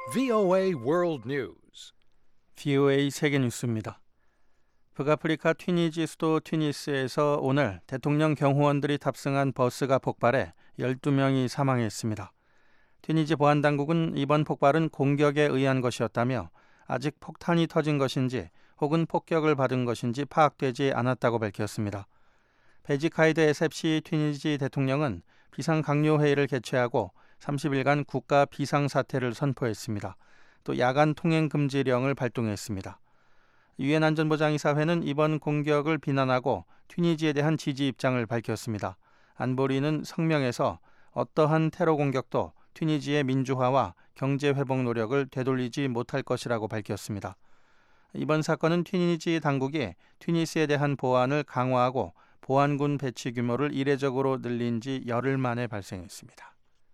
VOA World News. VOA 세계 뉴스입니다. 북아프리카 튀니지 수도 튀니스에서 오늘 대통령 경호원들이 탑승한 버스가 폭발해 12명이 사망했습니다. 튀니지 보안당국은 이번 폭발은 공격에 의한 것이었다며 아직 폭탄이 터진 것인지 혹은 폭격을 받은 것인지 파악되지 않았다고 밝혔습니다. 베지카이드 에셉시 튀니지 대통령은 비상강요회의를 개최하고 30일간 국가 비상사태를 선포했습니다. 또 야간 통행금지령을 발동했습니다. 유엔 안전보장이사회는 이번 공격을 비난하고 튀니지에 대한 지지 입장을 밝혔습니다. 안보리는 성명에서 어떠한 테러 공격도 튀니지의 민주화와 경제 회복 노력을 되돌리지 못할 것이라고 밝혔습니다. 이번 사건은 튀니지 당국이 튀니스에 대한 보안을 강화하고 보안군 배치 규모를 이례적으로 늘린 지 열흘 만에 발생했습니다.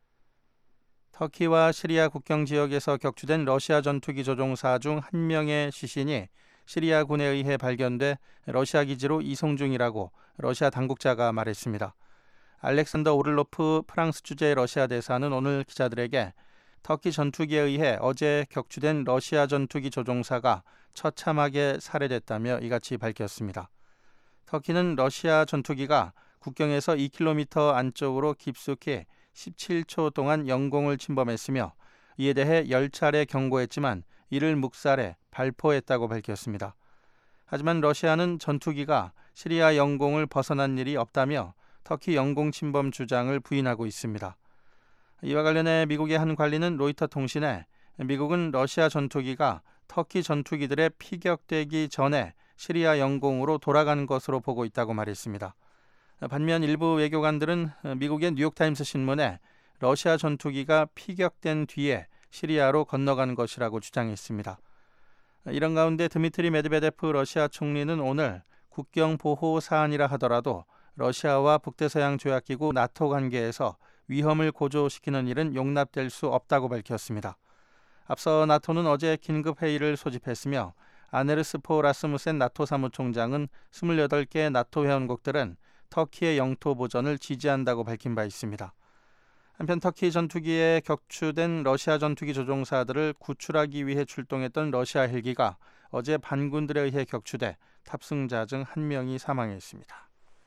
터키와 시리아 국경 지역에서 격추된 러시아 전투기 조종사 중 한 명의 시신이 시리아군에 의해 발견돼 러시아 기지로 이송 중이라고 러시아 당국자가 말했습니다. 알렉산더 오를로프 프랑스 주재 러시아 대사는 오늘 기자들에게 터키 전투기에 의해 어제 격추된 러시아 전투기 조종사가 처참하게 살해됐다며 이같이 밝혔습니다. 터키는 러시아 전투기가 국경에서 2km 안쪽으로 깊숙이 17초 동안 영공을 침범했으며 이에 대해 10차례 경고했지만 이를 묵살해 발포했다고 밝혔습니다. 하지만 러시아는 전투기가 시리아 영공을 벗어난 일이 없다며 터키 영공 침범 주장을 부인하고 있습니다. 이와 관련해 미국의 한 관리는 로이터 통신에 미국은 러시아 전투기가 터키 전투기들의 피격되기 전에 시리아 영공으로 돌아간 것으로 보고 있다고 말했습니다. 반면 일부 외교관들은 미국의 뉴욕타임스 신문에 러시아 전투기가 피격된 뒤에 시리아로 건너간 것이라고 주장했습니다. 이런 가운데 드미트리 메드베데프 러시아 총리는 오늘 국경 보호 사안이라 하더라도 러시아와 북대서양 조약기구 나토 관계에서 위험을 고조시키는 일은 용납될 수 없다고 밝혔습니다. 앞서 나토는 어제 긴급회의를 소집했으며 아네르스 포 라스무센 나토 사무총장은 28개 나토 회원국들은 터키의 영토 보전을 지지한다고 밝힌 바 있습니다. 한편 터키 전투기에 격추된 러시아 전투기 조종사들을 구출하기 위해 출동했던 러시아 헬기가 어제 반군들에 의해 격추돼 탑승자 중 한 명이 사망했습니다.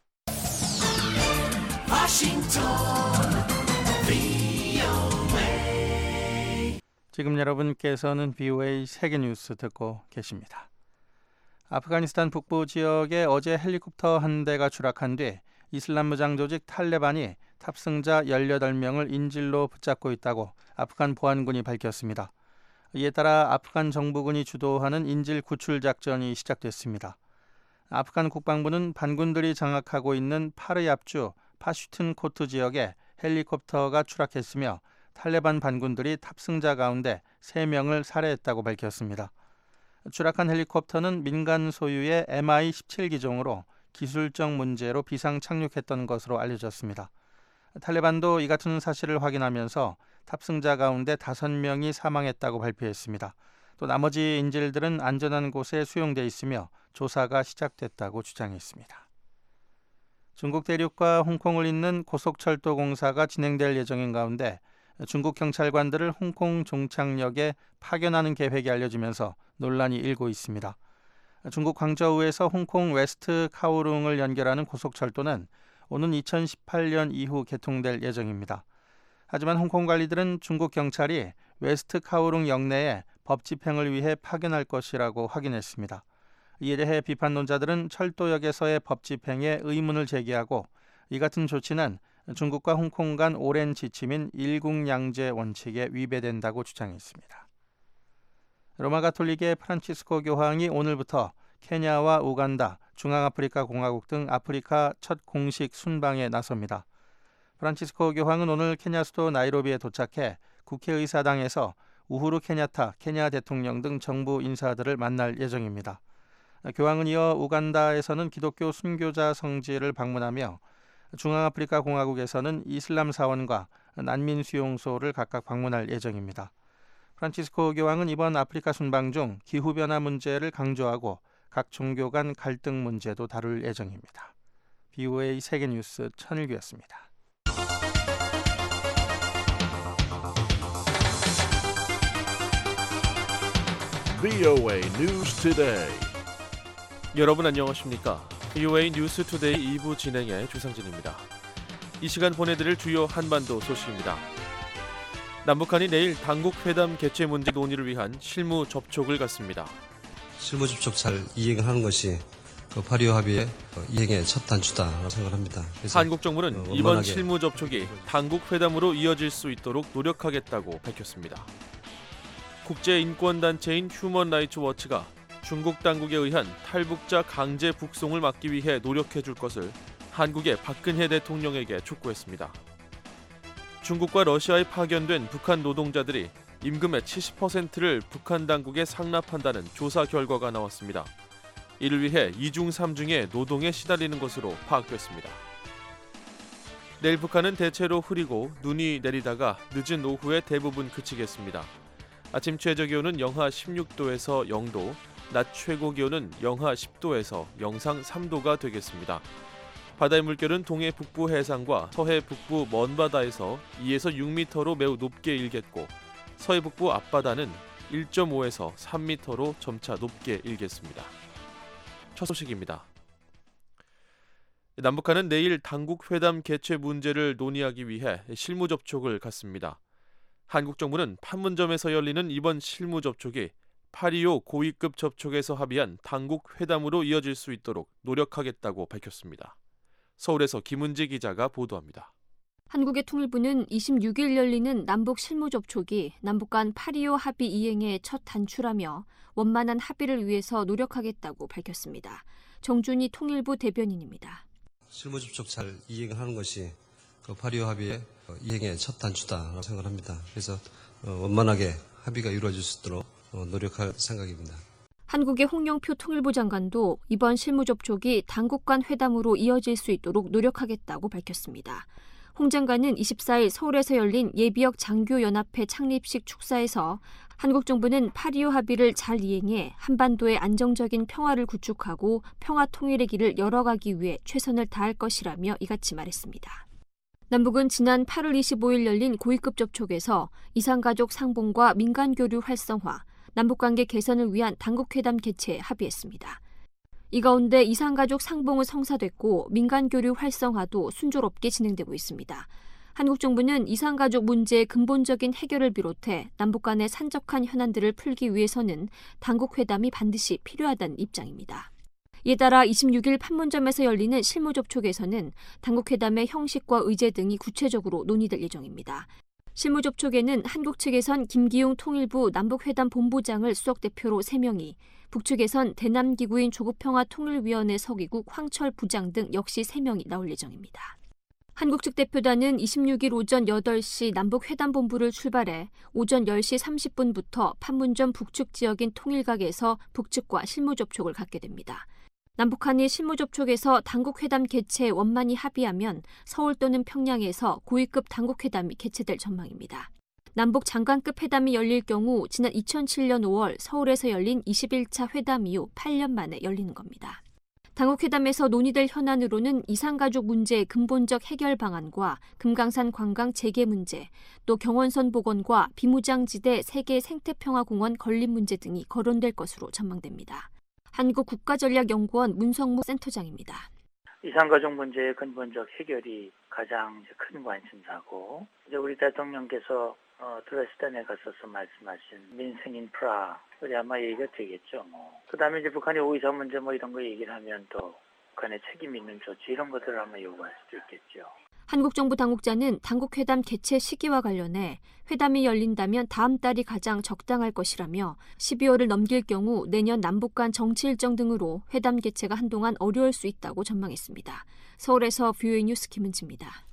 지금 여러분께서는 VOA 세계뉴스 듣고 계십니다. 아프가니스탄 북부 지역에 어제 헬리콥터 한 대가 추락한 뒤 이슬람 무장 조직 탈레반이 탑승자 18명을 인질로 붙잡고 있다고 아프간 보안군이 밝혔습니다. 이에 따라 아프간 정부군이 주도하는 인질 구출 작전이 시작됐습니다. 아프간 국방부는 반군들이 장악하고 있는 파르얍주 파슈튼 코트 지역에 헬리콥터가 추락했으며 탈레반 반군들이 탑승자 가운데 3명을 살해했다고 밝혔습니다. 추락한 헬리콥터는 민간 소유의 MI-17 기종으로 기술적 문제로 비상 착륙했던 것으로 알려졌습니다. 탈레반도 이 같은 사실을 확인하면서 탑승자 가운데 5명이 사망했다고 발표했습니다. 또 나머지 인질들은 안전한 곳에 수용돼 있으며 조사가 시작됐다고 주장했습니다. 중국 대륙과 홍콩을 잇는 고속철도 공사가 진행될 예정인 가운데 중국 경찰관들을 홍콩 종착역에 파견하는 계획이 알려지면서 논란이 일고 있습니다. 중국 광저우에서 홍콩 웨스트 카오룽을 연결하는 고속철도는 오는 2018년 이후 개통될 예정입니다. 하지만 홍콩 관리들은 중국 경찰이 웨스트 카오룽 역내에 법 집행을 위해 파견할 것이라고 확인했습니다. 이에 대해 비판론자들은 철도역에서의 법 집행에 의문을 제기하고 이 같은 조치는 중국과 홍콩 간 오랜 지침인 일국양제 원칙에 위배된다고 주장했습니다. 로마 가톨릭의 프란치스코 교황이 오늘부터 케냐와 우간다, 중앙아프리카 공화국 등 아프리카 첫 공식 순방에 나섭니다. 프란치스코 교황은 오늘 케냐 수도 나이로비에 도착해 국회의사당에서 우후루 케냐타 케냐 대통령 등 정부 인사들을 만날 예정입니다. 교황은 이어 우간다에서는 기독교 순교자 성지를 방문하며 중앙아프리카 공화국에서는 이슬람 사원과 난민 수용소를 각각 방문할 예정입니다. 프란치스코 교황은 이번 아프리카 순방 중 기후변화 문제를 강조하고 각 종교 간 갈등 문제도 다룰 예정입니다. VOA 세계뉴스 천일규였습니다. VOA News Today. 여러분 안녕하십니까? VOA 뉴스 투데이 2부 진행의 주상진입니다. 이 시간 보내드릴 주요 한반도 소식입니다. 남북한이 내일 당국회담 개최 문제 논의를 위한 실무 접촉을 갖습니다. 실무 접촉 잘 이행하는 것이 파리오 합의의 이행의 첫 단추다라고 생각합니다. 한국 정부는 이번 실무 접촉이 당국회담으로 이어질 수 있도록 노력하겠다고 밝혔습니다. 국제인권단체인 휴먼 라이츠 워치가 중국 당국에 의한 탈북자 강제 북송을 막기 위해 노력해 줄 것을 한국의 박근혜 대통령에게 촉구했습니다. 중국과 러시아에 파견된 북한 노동자들이 임금의 70%를 북한 당국에 상납한다는 조사 결과가 나왔습니다. 이를 위해 2중 3중의 노동에 시달리는 것으로 파악됐습니다. 내일 북한은 대체로 흐리고 눈이 내리다가 늦은 오후에 대부분 그치겠습니다. 아침 최저기온은 영하 16도에서 0도, 낮 최고기온은 영하 10도에서 영상 3도가 되겠습니다. 바다의 물결은 동해 북부 해상과 서해 북부 먼바다에서 2에서 6m로 매우 높게 일겠고 서해 북부 앞바다는 1.5에서 3m로 점차 높게 일겠습니다. 첫 소식입니다. 남북한은 내일 당국회담 개최 문제를 논의하기 위해 실무 접촉을 갖습니다. 한국 정부는 판문점에서 열리는 이번 실무 접촉이 8.25 고위급 접촉에서 합의한 당국회담으로 이어질 수 있도록 노력하겠다고 밝혔습니다. 서울에서 김은지 기자가 보도합니다. 한국의 통일부는 26일 열리는 남북 실무 접촉이 남북 간 8.25 합의 이행의 첫 단추라며 원만한 합의를 위해서 노력하겠다고 밝혔습니다. 정준희 통일부 대변인입니다. 실무 접촉 잘 이행하는 것이 8.25 합의의 이행의 첫 단추다라고 생각합니다. 그래서 원만하게 합의가 이루어질 수 있도록 노력할 생각입니다. 한국의 홍영표 통일부 장관도 이번 실무 접촉이 당국 간 회담으로 이어질 수 있도록 노력하겠다고 밝혔습니다. 홍 장관은 24일 서울에서 열린 예비역 장교연합회 창립식 축사에서 한국 정부는 8.25 합의를 잘 이행해 한반도의 안정적인 평화를 구축하고 평화 통일의 길을 열어가기 위해 최선을 다할 것이라며 이같이 말했습니다. 남북은 지난 8월 25일 열린 고위급 접촉에서 이산가족 상봉과 민간교류 활성화, 남북관계 개선을 위한 당국회담 개최에 합의했습니다. 이 가운데 이산가족 상봉은 성사됐고 민간교류 활성화도 순조롭게 진행되고 있습니다. 한국 정부는 이산가족 문제의 근본적인 해결을 비롯해 남북 간의 산적한 현안들을 풀기 위해서는 당국회담이 반드시 필요하다는 입장입니다. 이에 따라 26일 판문점에서 열리는 실무 접촉에서는 당국회담의 형식과 의제 등이 구체적으로 논의될 예정입니다. 실무 접촉에는 한국 측에선 김기용 통일부 남북회담 본부장을 수석대표로 3명이, 북측에선 대남기구인 조국평화통일위원회 서기국 황철 부장 등 역시 3명이 나올 예정입니다. 한국 측 대표단은 26일 오전 8시 남북회담본부를 출발해 오전 10시 30분부터 판문점 북측 지역인 통일각에서 북측과 실무 접촉을 갖게 됩니다. 남북한이 실무 접촉에서 당국회담 개최에 원만히 합의하면 서울 또는 평양에서 고위급 당국회담이 개최될 전망입니다. 남북 장관급 회담이 열릴 경우 지난 2007년 5월 서울에서 열린 21차 회담 이후 8년 만에 열리는 겁니다. 당국회담에서 논의될 현안으로는 이산가족 문제의 근본적 해결 방안과 금강산 관광 재개 문제, 또 경원선 복원과 비무장지대 세계 생태평화공원 건립 문제 등이 거론될 것으로 전망됩니다. 한국국가전략연구원 문성무 센터장입니다. 이산가족 문제의 근본적 해결이 가장 큰 관심사고, 이제 우리 대통령께서 들어왔을 때 갔어서 말씀하신 민생 인프라, 그게 아마 얘기가 되겠죠. 그다음에 이제 북한이 오이사 문제 이런 거 얘기를 하면 또 북한의 책임 있는 조치 이런 것들을 아마 요구할 수도 있겠죠. 한국 정부 당국자는 당국회담 개최 시기와 관련해 회담이 열린다면 다음 달이 가장 적당할 것이라며 12월을 넘길 경우 내년 남북 간 정치 일정 등으로 회담 개최가 한동안 어려울 수 있다고 전망했습니다. 서울에서 VOA 뉴스 김은지입니다.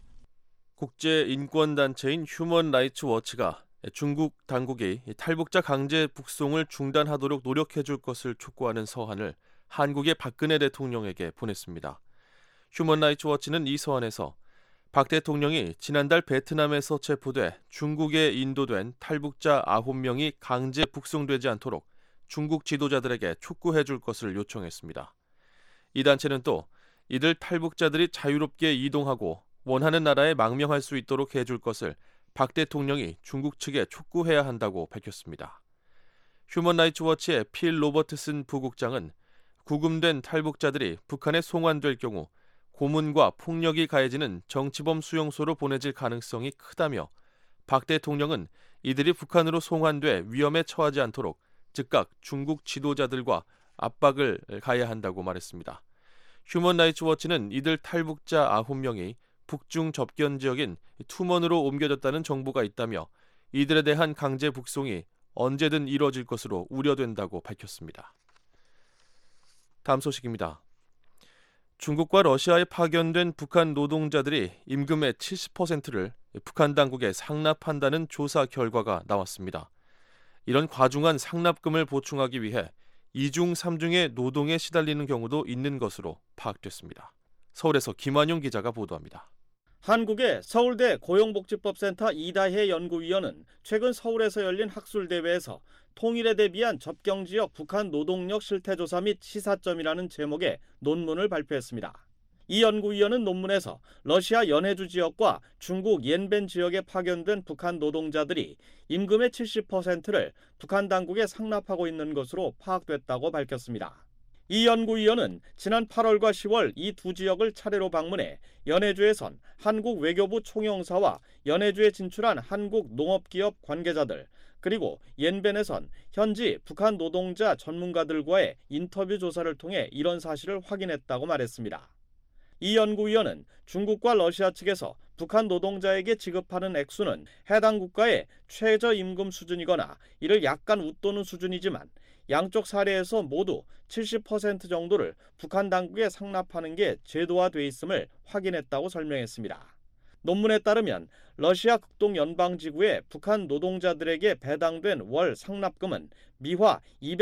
국제인권단체인 휴먼 라이츠 워치가 중국 당국이 탈북자 강제 북송을 중단하도록 노력해 줄 것을 촉구하는 서한을 한국의 박근혜 대통령에게 보냈습니다. 휴먼 라이츠 워치는 이 서한에서 박 대통령이 지난달 베트남에서 체포돼 중국에 인도된 탈북자 9명이 강제 북송되지 않도록 중국 지도자들에게 촉구해 줄 것을 요청했습니다. 이 단체는 또 이들 탈북자들이 자유롭게 이동하고 원하는 나라에 망명할 수 있도록 해줄 것을 박 대통령이 중국 측에 촉구해야 한다고 밝혔습니다. 휴먼라이츠워치의 필 로버트슨 부국장은 구금된 탈북자들이 북한에 송환될 경우 고문과 폭력이 가해지는 정치범 수용소로 보내질 가능성이 크다며 박 대통령은 이들이 북한으로 송환돼 위험에 처하지 않도록 즉각 중국 지도자들과 압박을 가해야 한다고 말했습니다. 휴먼라이츠워치는 이들 탈북자 9명이 북중 접견 지역인 투먼으로 옮겨졌다는 정보가 있다며 이들에 대한 강제 북송이 언제든 이뤄질 것으로 우려된다고 밝혔습니다. 다음 소식입니다. 중국과 러시아에 파견된 북한 노동자들이 임금의 70%를 북한 당국에 상납한다는 조사 결과가 나왔습니다. 이런 과중한 상납금을 보충하기 위해 2중, 3중의 노동에 시달리는 경우도 있는 것으로 파악됐습니다. 서울에서 김환용 기자가 보도합니다. 한국의 서울대 고용복지법센터 이다혜 연구위원은 최근 서울에서 열린 학술대회에서 통일에 대비한 접경지역 북한 노동력 실태조사 및 시사점이라는 제목의 논문을 발표했습니다. 이 연구위원은 논문에서 러시아 연해주 지역과 중국 옌벤 지역에 파견된 북한 노동자들이 임금의 70%를 북한 당국에 상납하고 있는 것으로 파악됐다고 밝혔습니다. 이 연구위원은 지난 8월과 10월 이 두 지역을 차례로 방문해 연해주에선 한국 외교부 총영사와 연해주에 진출한 한국 농업기업 관계자들, 그리고 옌벤에선 현지 북한 노동자 전문가들과의 인터뷰 조사를 통해 이런 사실을 확인했다고 말했습니다. 이 연구위원은 중국과 러시아 측에서 북한 노동자에게 지급하는 액수는 해당 국가의 최저임금 수준이거나 이를 약간 웃도는 수준이지만 양쪽 사례에서 모두 70% 정도를 북한 당국에 상납하는 게 제도화돼 있음을 확인했다고 설명했습니다. 논문에 따르면 러시아 극동 연방지구의 북한 노동자들에게 배당된 월 상납금은 미화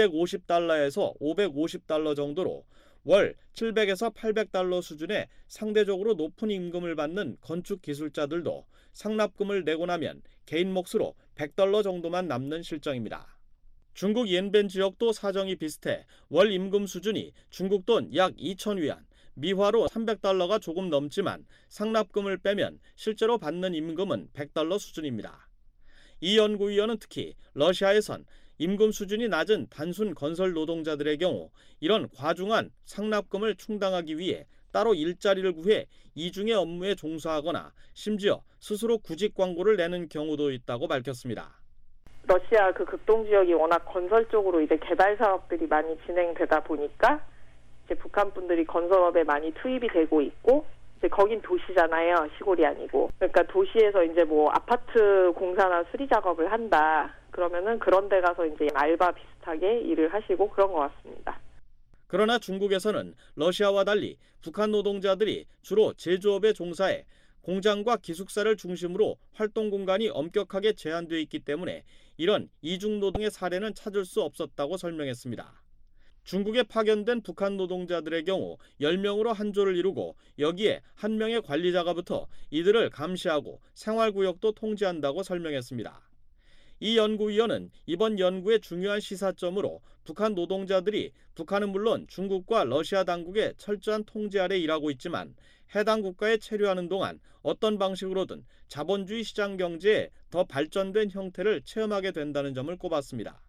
250달러에서 550달러 정도로 월 700에서 800달러 수준의 상대적으로 높은 임금을 받는 건축 기술자들도 상납금을 내고 나면 개인 몫으로 100달러 정도만 남는 실정입니다. 중국 옌벤 지역도 사정이 비슷해 월 임금 수준이 중국 돈 약 2,000위안, 미화로 300달러가 조금 넘지만 상납금을 빼면 실제로 받는 임금은 100달러 수준입니다. 이 연구위원은 특히 러시아에선 임금 수준이 낮은 단순 건설 노동자들의 경우 이런 과중한 상납금을 충당하기 위해 따로 일자리를 구해 이중의 업무에 종사하거나 심지어 스스로 구직 광고를 내는 경우도 있다고 밝혔습니다. 러시아 그 극동 지역이 워낙 건설 쪽으로 이제 개발 사업들이 많이 진행되다 보니까 이제 북한 분들이 건설업에 많이 투입이 되고 있고 이제 거긴 도시잖아요. 시골이 아니고. 그러니까 도시에서 이제 뭐 아파트 공사나 수리 작업을 한다. 그러면은 그런 데 가서 이제 알바 비슷하게 일을 하시고 그런 것 같습니다. 그러나 중국에서는 러시아와 달리 북한 노동자들이 주로 제조업에 종사해 공장과 기숙사를 중심으로 활동 공간이 엄격하게 제한되어 있기 때문에 이런 이중노동의 사례는 찾을 수 없었다고 설명했습니다. 중국에 파견된 북한 노동자들의 경우 10명으로 한 조를 이루고 여기에 한 명의 관리자가 붙어 이들을 감시하고 생활구역도 통제한다고 설명했습니다. 이 연구위원은 이번 연구의 중요한 시사점으로 북한 노동자들이 북한은 물론 중국과 러시아 당국의 철저한 통제 아래 일하고 있지만 해당 국가에 체류하는 동안 어떤 방식으로든 자본주의 시장 경제의 더 발전된 형태를 체험하게 된다는 점을 꼽았습니다.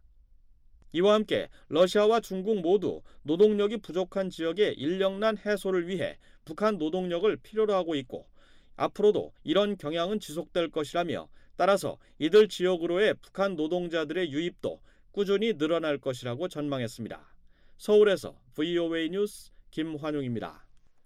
이와 함께 러시아와 중국 모두 노동력이 부족한 지역의 인력난 해소를 위해 북한 노동력을 필요로 하고 있고 앞으로도 이런 경향은 지속될 것이라며 따라서 이들 지역으로의 북한 노동자들의 유입도 꾸준히 늘어날 것이라고 전망했습니다. 서울에서 VOA 뉴스 김환용입니다.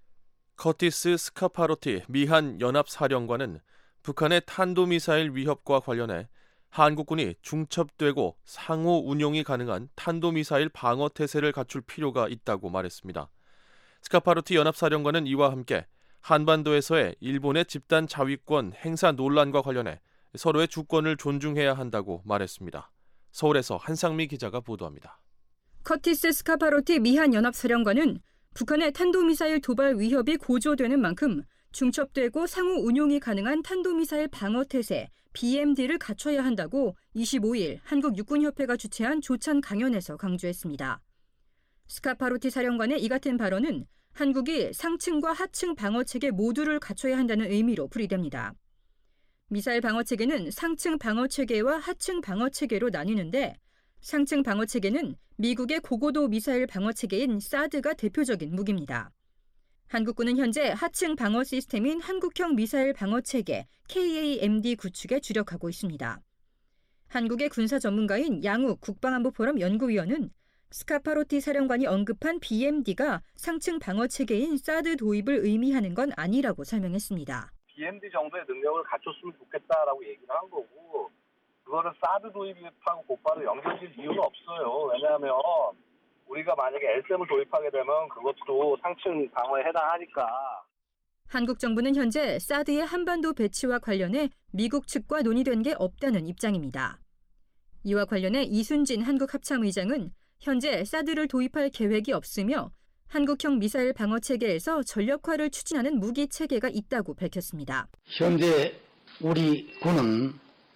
커티스 스카파로티 미한 연합사령관은 북한의 탄도미사일 위협과 관련해 한국군이 중첩되고 상호 운용이 가능한 탄도미사일 방어 태세를 갖출 필요가 있다고 말했습니다. 스카파로티 연합사령관은 이와 함께 한반도에서의 일본의 집단 자위권 행사 논란과 관련해 서로의 주권을 존중해야 한다고 말했습니다. 서울에서 한상미 기자가 보도합니다. 커티스 스카파로티 미한 연합사령관은 북한의 탄도미사일 도발 위협이 고조되는 만큼 중첩되고 상호 운용이 가능한 탄도미사일 방어태세 BMD를 갖춰야 한다고 25일 한국육군협회가 주최한 조찬 강연에서 강조했습니다. 스카파로티 사령관의 이 같은 발언은 한국이 상층과 하층 방어체계 모두를 갖춰야 한다는 의미로 풀이됩니다. 미사일 방어체계는 상층 방어체계와 하층 방어체계로 나뉘는데 상층 방어 체계는 미국의 고고도 미사일 방어 체계인 사드가 대표적인 무기입니다. 한국군은 현재 하층 방어 시스템인 한국형 미사일 방어 체계 KAMD 구축에 주력하고 있습니다. 한국의 군사 전문가인 양욱 국방안보포럼 연구위원은 스카파로티 사령관이 언급한 BMD가 상층 방어 체계인 사드 도입을 의미하는 건 아니라고 설명했습니다. BMD 정도의 능력을 갖췄으면 좋겠다라고 얘기를 한 거고 그거를 사드 도입하고 곧바로 연결될 이유는 없어요. 왜냐하면 우리가 만약에 LSM을 도입하게 되면 그것도 상층 방어에 해당하니까. 한국 정부는 현재 사드의 한반도 배치와 관련해 미국 측과 논의된 게 없다는 입장입니다. 이와 관련해 이순진 한국합참의장은 현재 사드를 도입할 계획이 없으며 한국형 미사일 방어 체계에서 전력화를 추진하는 무기 체계가 있다고 밝혔습니다. 현재 우리 군은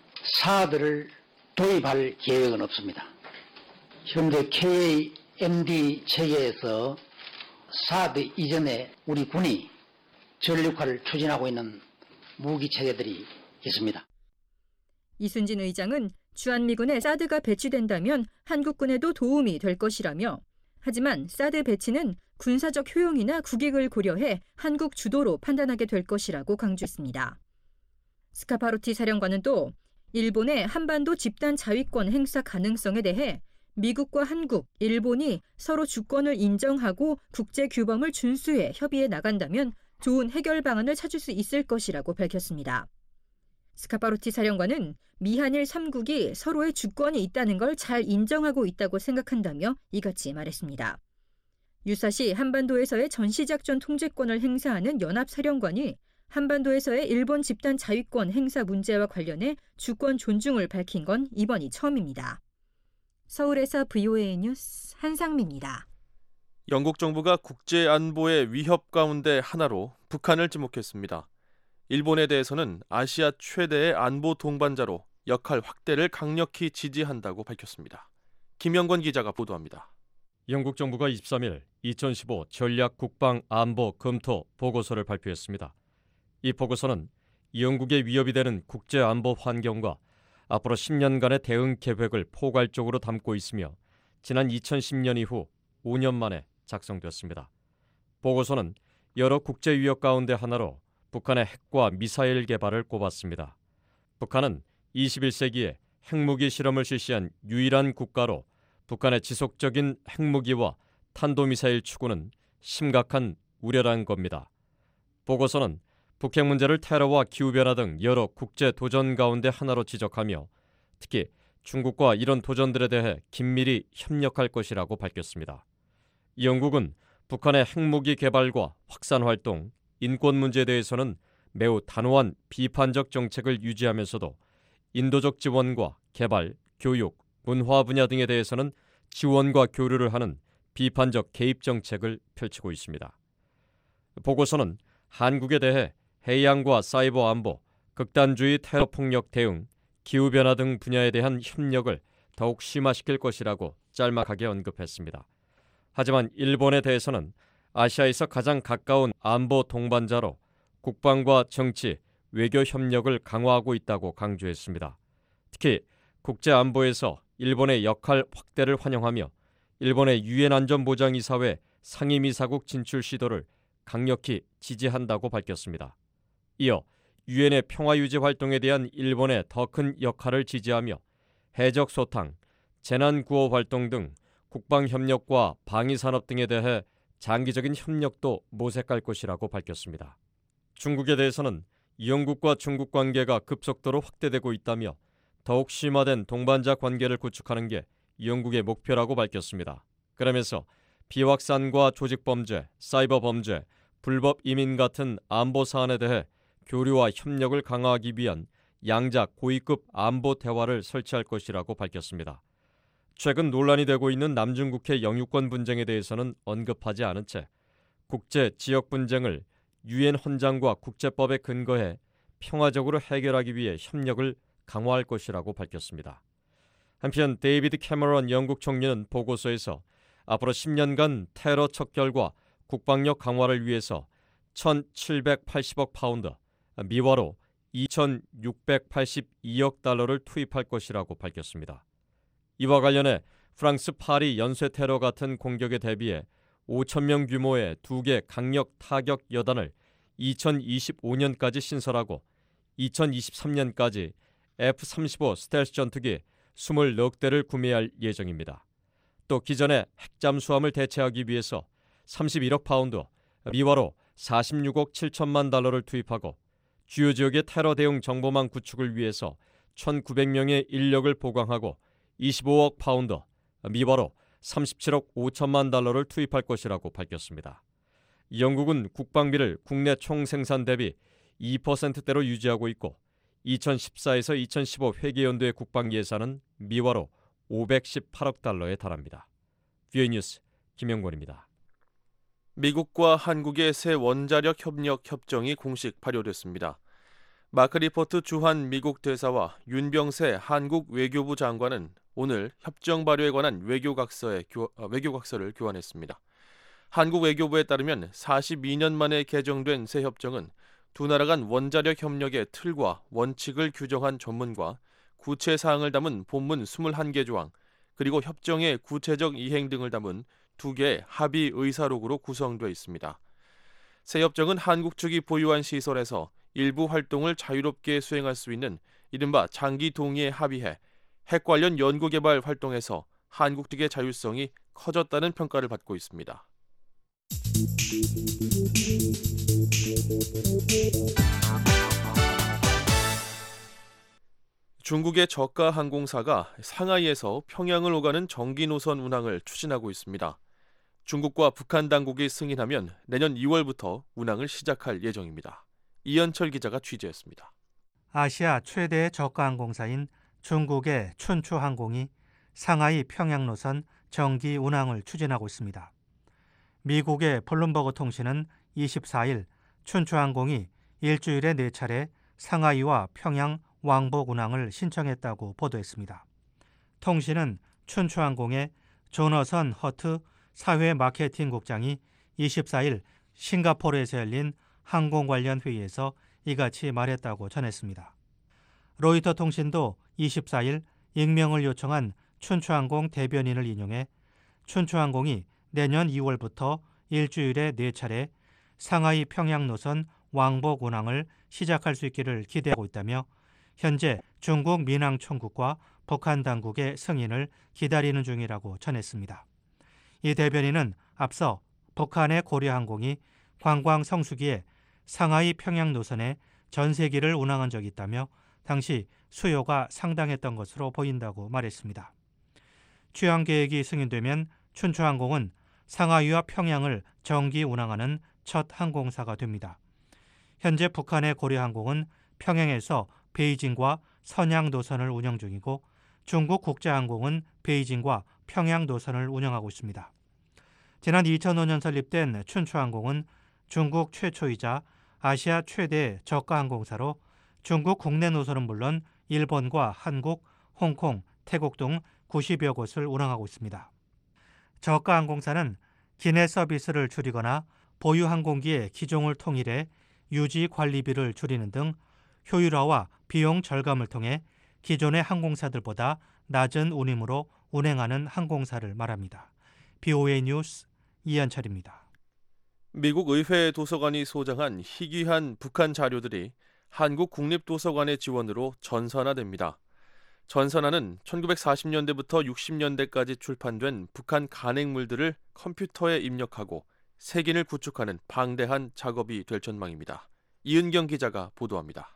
사드를 도입할 계획은 없습니다. 현재 KAMD 체계에서 사드 이전에 우리 군이 전력화를 추진하고 있는 무기 체계들이 있습니다. 이순진 의장은 주한미군에 사드가 배치된다면 한국군에도 도움이 될 것이라며 하지만 사드 배치는 군사적 효용이나 국익을 고려해 한국 주도로 판단하게 될 것이라고 강조했습니다. 스카파로티 사령관은 또 일본의 한반도 집단 자위권 행사 가능성에 대해 미국과 한국, 일본이 서로 주권을 인정하고 국제 규범을 준수해 협의해 나간다면 좋은 해결 방안을 찾을 수 있을 것이라고 밝혔습니다. 스카파로티 사령관은 미한일 3국이 서로의 주권이 있다는 걸 잘 인정하고 있다고 생각한다며 이같이 말했습니다. 유사시 한반도에서의 전시작전 통제권을 행사하는 연합사령관이 한반도에서의 일본 집단 자위권 행사 문제와 관련해 주권 존중을 밝힌 건 이번이 처음입니다. 서울에서 VOA 뉴스 한상미입니다. 영국 정부가 국제 안보의 위협 가운데 하나로 북한을 지목했습니다. 일본에 대해서는 아시아 최대의 안보 동반자로 역할 확대를 강력히 지지한다고 밝혔습니다. 김영권 기자가 보도합니다. 영국 정부가 23일 2015 전략 국방 안보 검토 보고서를 발표했습니다. 이 보고서는 영국의 위협이 되는 국제 안보 환경과 앞으로 10년간의 대응 계획을 포괄적으로 담고 있으며 지난 2010년 이후 5년 만에 작성됐습니다. 보고서는 여러 국제 위협 가운데 하나로 북한의 핵과 미사일 개발을 꼽았습니다. 북한은 21세기에 핵무기 실험을 실시한 유일한 국가로 북한의 지속적인 핵무기와 탄도미사일 추구는 심각한 우려라는 겁니다. 보고서는 북핵 문제를 테러와 기후변화 등 여러 국제 도전 가운데 하나로 지적하며 특히 중국과 이런 도전들에 대해 긴밀히 협력할 것이라고 밝혔습니다. 영국은 북한의 핵무기 개발과 확산 활동, 인권 문제에 대해서는 매우 단호한 비판적 정책을 유지하면서도 인도적 지원과 개발, 교육, 문화 분야 등에 대해서는 지원과 교류를 하는 비판적 개입 정책을 펼치고 있습니다. 보고서는 한국에 대해 해양과 사이버 안보, 극단주의 테러 폭력 대응, 기후변화 등 분야에 대한 협력을 더욱 심화시킬 것이라고 짤막하게 언급했습니다. 하지만 일본에 대해서는 아시아에서 가장 가까운 안보 동반자로 국방과 정치, 외교 협력을 강화하고 있다고 강조했습니다. 특히 국제 안보에서 일본의 역할 확대를 환영하며 일본의 유엔 안전보장이사회 상임이사국 진출 시도를 강력히 지지한다고 밝혔습니다. 이어 유엔의 평화유지 활동에 대한 일본의 더 큰 역할을 지지하며 해적 소탕, 재난구호 활동 등 국방협력과 방위산업 등에 대해 장기적인 협력도 모색할 것이라고 밝혔습니다. 중국에 대해서는 영국과 중국 관계가 급속도로 확대되고 있다며 더욱 심화된 동반자 관계를 구축하는 게 영국의 목표라고 밝혔습니다. 그러면서 비확산과 조직범죄, 사이버 범죄, 불법 이민 같은 안보 사안에 대해 교류와 협력을 강화하기 위한 양자 고위급 안보 대화를 설치할 것이라고 밝혔습니다. 최근 논란이 되고 있는 남중국해 영유권 분쟁에 대해서는 언급하지 않은 채 국제 지역 분쟁을 유엔 헌장과 국제법에 근거해 평화적으로 해결하기 위해 협력을 강화할 것이라고 밝혔습니다. 한편 데이비드 캐머런 영국 총리는 보고서에서 앞으로 10년간 테러 척결과 국방력 강화를 위해서 1,780억 파운드, 미화로 2,682억 달러를 투입할 것이라고 밝혔습니다. 이와 관련해 프랑스 파리 연쇄 테러 같은 공격에 대비해 5,000명 규모의 2개 강력 타격 여단을 2025년까지 신설하고 2023년까지 F-35 스텔스 전투기 24대를 구매할 예정입니다. 또 기존의 핵잠수함을 대체하기 위해서 31억 파운드, 미화로 46억 7천만 달러를 투입하고 주요 지역의 테러 대응 정보망 구축을 위해서 1,900명의 인력을 보강하고 25억 파운드, 미화로 37억 5천만 달러를 투입할 것이라고 밝혔습니다. 영국은 국방비를 국내 총생산 대비 2%대로 유지하고 있고 2014에서 2015 회계연도의 국방 예산은 미화로 518억 달러에 달합니다. VOA 뉴스 김영권입니다. 미국과 한국의 새 원자력 협력 협정이 공식 발효됐습니다. 마크 리포트 주한 미국 대사와 윤병세 한국 외교부 장관은 오늘 협정 발효에 관한 외교각서를 교환했습니다. 한국 외교부에 따르면 42년 만에 개정된 새 협정은 두 나라 간 원자력 협력의 틀과 원칙을 규정한 전문과 구체 사항을 담은 본문 21개 조항, 그리고 협정의 구체적 이행 등을 담은 2개의 합의 의사록으로 구성되어 있습니다. 새 협정은 한국 측이 보유한 시설에서 일부 활동을 자유롭게 수행할 수 있는 이른바 장기 동의에 합의해 핵 관련 연구개발 활동에서 한국 측의 자율성이 커졌다는 평가를 받고 있습니다. 중국의 저가 항공사가 상하이에서 평양을 오가는 정기 노선 운항을 추진하고 있습니다. 중국과 북한 당국이 승인하면 내년 2월부터 운항을 시작할 예정입니다. 이현철 기자가 취재했습니다. 아시아 최대의 저가 항공사인 중국의 춘추항공이 상하이 평양 노선 정기 운항을 추진하고 있습니다. 미국의 블룸버그 통신은 24일 춘추항공이 일주일에 4차례 상하이와 평양 왕복 운항을 신청했다고 보도했습니다. 통신은 춘추항공의 조너선 허트 사회 마케팅 국장이 24일 싱가포르에서 열린 항공 관련 회의에서 이같이 말했다고 전했습니다. 로이터 통신도 24일 익명을 요청한 춘추항공 대변인을 인용해 춘추항공이 내년 2월부터 일주일에 4차례 상하이 평양 노선 왕복 운항을 시작할 수 있기를 기대하고 있다며 현재 중국 민항총국과 북한 당국의 승인을 기다리는 중이라고 전했습니다. 이 대변인은 앞서 북한의 고려항공이 관광 성수기에 상하이 평양 노선에 전세기를 운항한 적이 있다며 당시 수요가 상당했던 것으로 보인다고 말했습니다. 취항 계획이 승인되면 춘추항공은 상하이와 평양을 정기 운항하는 첫 항공사가 됩니다. 현재 북한의 고려항공은 평양에서 베이징과 선양 노선을 운영 중이고 중국 국제항공은 베이징과 평양 노선을 운영하고 있습니다. 지난 2005년 설립된 춘추항공은 중국 최초이자 아시아 최대 저가 항공사로 중국 국내 노선은 물론 일본과 한국, 홍콩, 태국 등 90여 곳을 운항하고 있습니다. 저가 항공사는 기내 서비스를 줄이거나 보유 항공기의 기종을 통일해 유지 관리비를 줄이는 등 효율화와 비용 절감을 통해 기존의 항공사들보다 낮은 운임으로 운행하는 항공사를 말합니다. BOA 뉴스 이현철입니다. 미국 의회 도서관이 소장한 희귀한 북한 자료들이 한국 국립도서관의 지원으로 전산화됩니다. 전산화는 1940년대부터 60년대까지 출판된 북한 간행물들을 컴퓨터에 입력하고 색인을 구축하는 방대한 작업이 될 전망입니다. 이은경 기자가 보도합니다.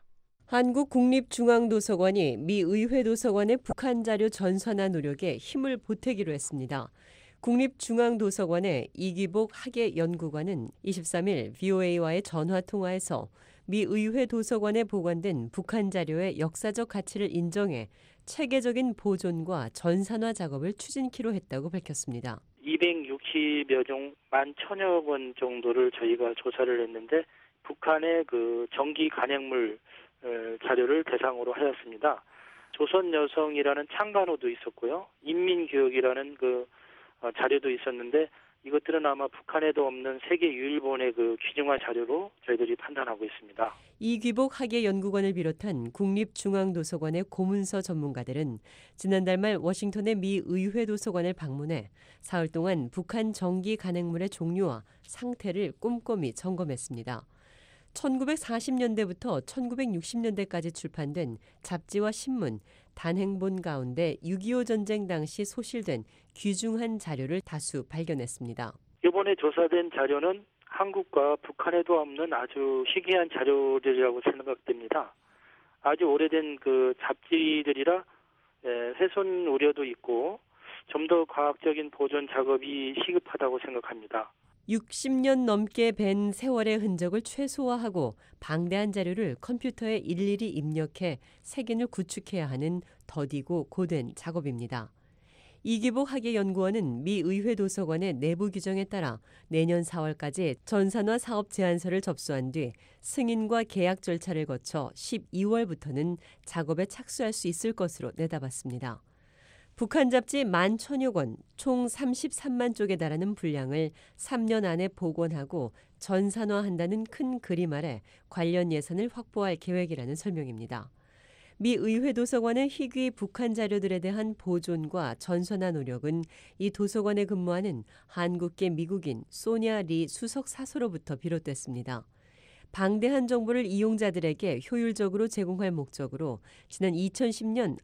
한국국립중앙도서관이 미 의회도서관의 북한 자료 전산화 노력에 힘을 보태기로 했습니다. 국립중앙도서관의 이기복 학예연구관은 23일 VOA와의 전화통화에서 미 의회도서관에 보관된 북한 자료의 역사적 가치를 인정해 체계적인 보존과 전산화 작업을 추진키로 했다고 밝혔습니다. 260여 종 11,000여 건 정도를 저희가 조사를 했는데 북한의 그 정기 간행물 자료를 대상으로 하였습니다. 조선 여성이라는 창간호도 있었고요. 인민교육이라는 그 자료도 있었는데 이것들은 아마 북한에도 없는 세계 유일본의 그 귀중한 자료로 저희들이 판단하고 있습니다. 이귀복 학예연구관을 비롯한 국립중앙도서관의 고문서 전문가들은 지난달 말 워싱턴의 미 의회 도서관을 방문해 사흘 동안 북한 정기 간행물의 종류와 상태를 꼼꼼히 점검했습니다. 1940년대부터 1960년대까지 출판된 잡지와 신문, 단행본 가운데 6.25 전쟁 당시 소실된 귀중한 자료를 다수 발견했습니다. 이번에 조사된 자료는 한국과 북한에도 없는 아주 희귀한 자료들이라고 생각됩니다. 아주 오래된 그 잡지들이라 훼손 우려도 있고 좀 더 과학적인 보존 작업이 시급하다고 생각합니다. 60년 넘게 밴 세월의 흔적을 최소화하고 방대한 자료를 컴퓨터에 일일이 입력해 색인을 구축해야 하는 더디고 고된 작업입니다. 이귀복 학예연구원은 미 의회 도서관의 내부 규정에 따라 내년 4월까지 전산화 사업 제안서를 접수한 뒤 승인과 계약 절차를 거쳐 12월부터는 작업에 착수할 수 있을 것으로 내다봤습니다. 북한 잡지 11,000여 권, 총 33만 쪽에 달하는 분량을 3년 안에 복원하고 전산화한다는 큰 그림 아래 관련 예산을 확보할 계획이라는 설명입니다. 미 의회 도서관의 희귀 북한 자료들에 대한 보존과 전산화 노력은 이 도서관에 근무하는 한국계 미국인 소냐 리 수석 사서로부터 비롯됐습니다. 방대한 정보를 이용자들에게 효율적으로 제공할 목적으로 지난 2010년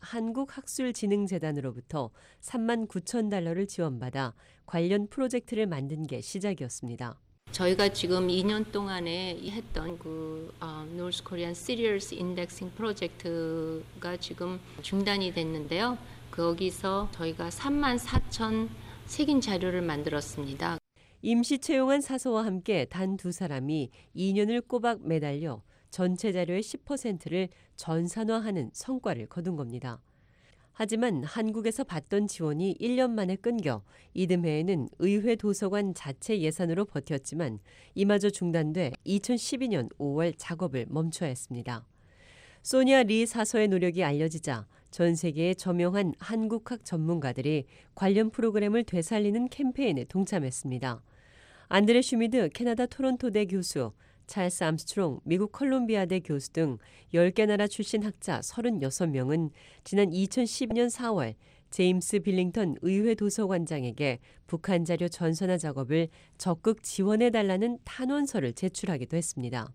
한국학술진흥재단으로부터 3만 9천 달러를 지원받아 관련 프로젝트를 만든 게 시작이었습니다. 저희가 지금 2년 동안에 했던 그 North Korean Serials Indexing 프로젝트가 지금 중단이 됐는데요. 거기서 저희가 3만 4천 색인 자료를 만들었습니다. 임시 채용한 사서와 함께 단 2사람이 2년을 꼬박 매달려 전체 자료의 10%를 전산화하는 성과를 거둔 겁니다. 하지만 한국에서 받던 지원이 1년 만에 끊겨 이듬해에는 의회 도서관 자체 예산으로 버텼지만 이마저 중단돼 2012년 5월 작업을 멈춰야 했습니다. 소냐 리 사서의 노력이 알려지자 전 세계의 저명한 한국학 전문가들이 관련 프로그램을 되살리는 캠페인에 동참했습니다. 안드레 슈미드 캐나다 토론토대 교수, 찰스 암스트롱 미국 컬럼비아대 교수 등 10개 나라 출신 학자 36명은 지난 2012년 4월 제임스 빌링턴 의회 도서관장에게 북한 자료 전산화 작업을 적극 지원해달라는 탄원서를 제출하기도 했습니다.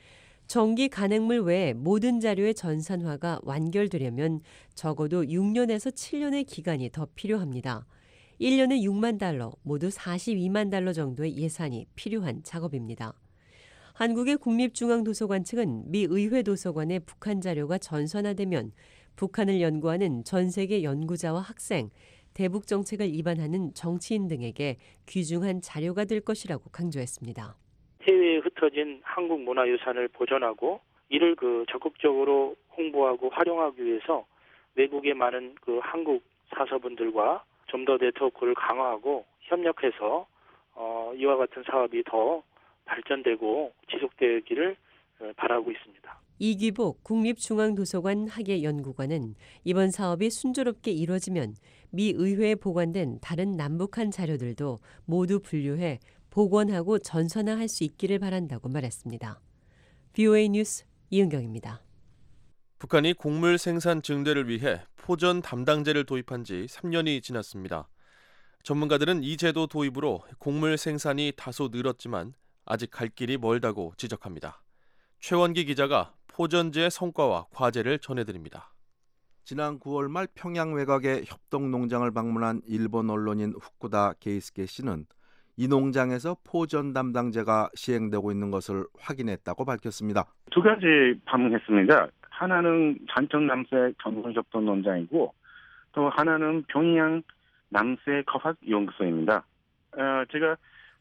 정기 간행물 외에 모든 자료의 전산화가 완결되려면 적어도 6년에서 7년의 기간이 더 필요합니다. 1년에 6만 달러, 모두 42만 달러 정도의 예산이 필요한 작업입니다. 한국의 국립중앙도서관 측은 미 의회 도서관의 북한 자료가 전산화되면 북한을 연구하는 전 세계 연구자와 학생, 대북 정책을 입안하는 정치인 등에게 귀중한 자료가 될 것이라고 강조했습니다. 해외에 흩어진 한국 문화유산을 보존하고 이를 적극적으로 홍보하고 활용하기 위해서 외국의 많은 한국 사서분들과 좀 더 네트워크를 강화하고 협력해서 이와 같은 사업이 더 발전되고 지속되기를 바라고 있습니다. 이귀복 국립중앙도서관 학예연구관은 이번 사업이 순조롭게 이뤄지면 미 의회에 보관된 다른 남북한 자료들도 모두 분류해 복원하고 전산화할 수 있기를 바란다고 말했습니다. VOA 뉴스 이은경입니다. 북한이 곡물 생산 증대를 위해 포전 담당제를 도입한 지 3년이 지났습니다. 전문가들은 이 제도 도입으로 곡물 생산이 다소 늘었지만 아직 갈 길이 멀다고 지적합니다. 최원기 기자가 포전제의 성과와 과제를 전해드립니다. 지난 9월 말 평양 외곽의 협동농장을 방문한 일본 언론인 후쿠다 게이스케 씨는 이 농장에서 포전 담당제가 시행되고 있는 것을 확인했다고 밝혔습니다. 두 가지 방문했습니다. 하나는 산청 남세 전문협동 농장이고 또 하나는 평양 남세 과학연구소입니다. 제가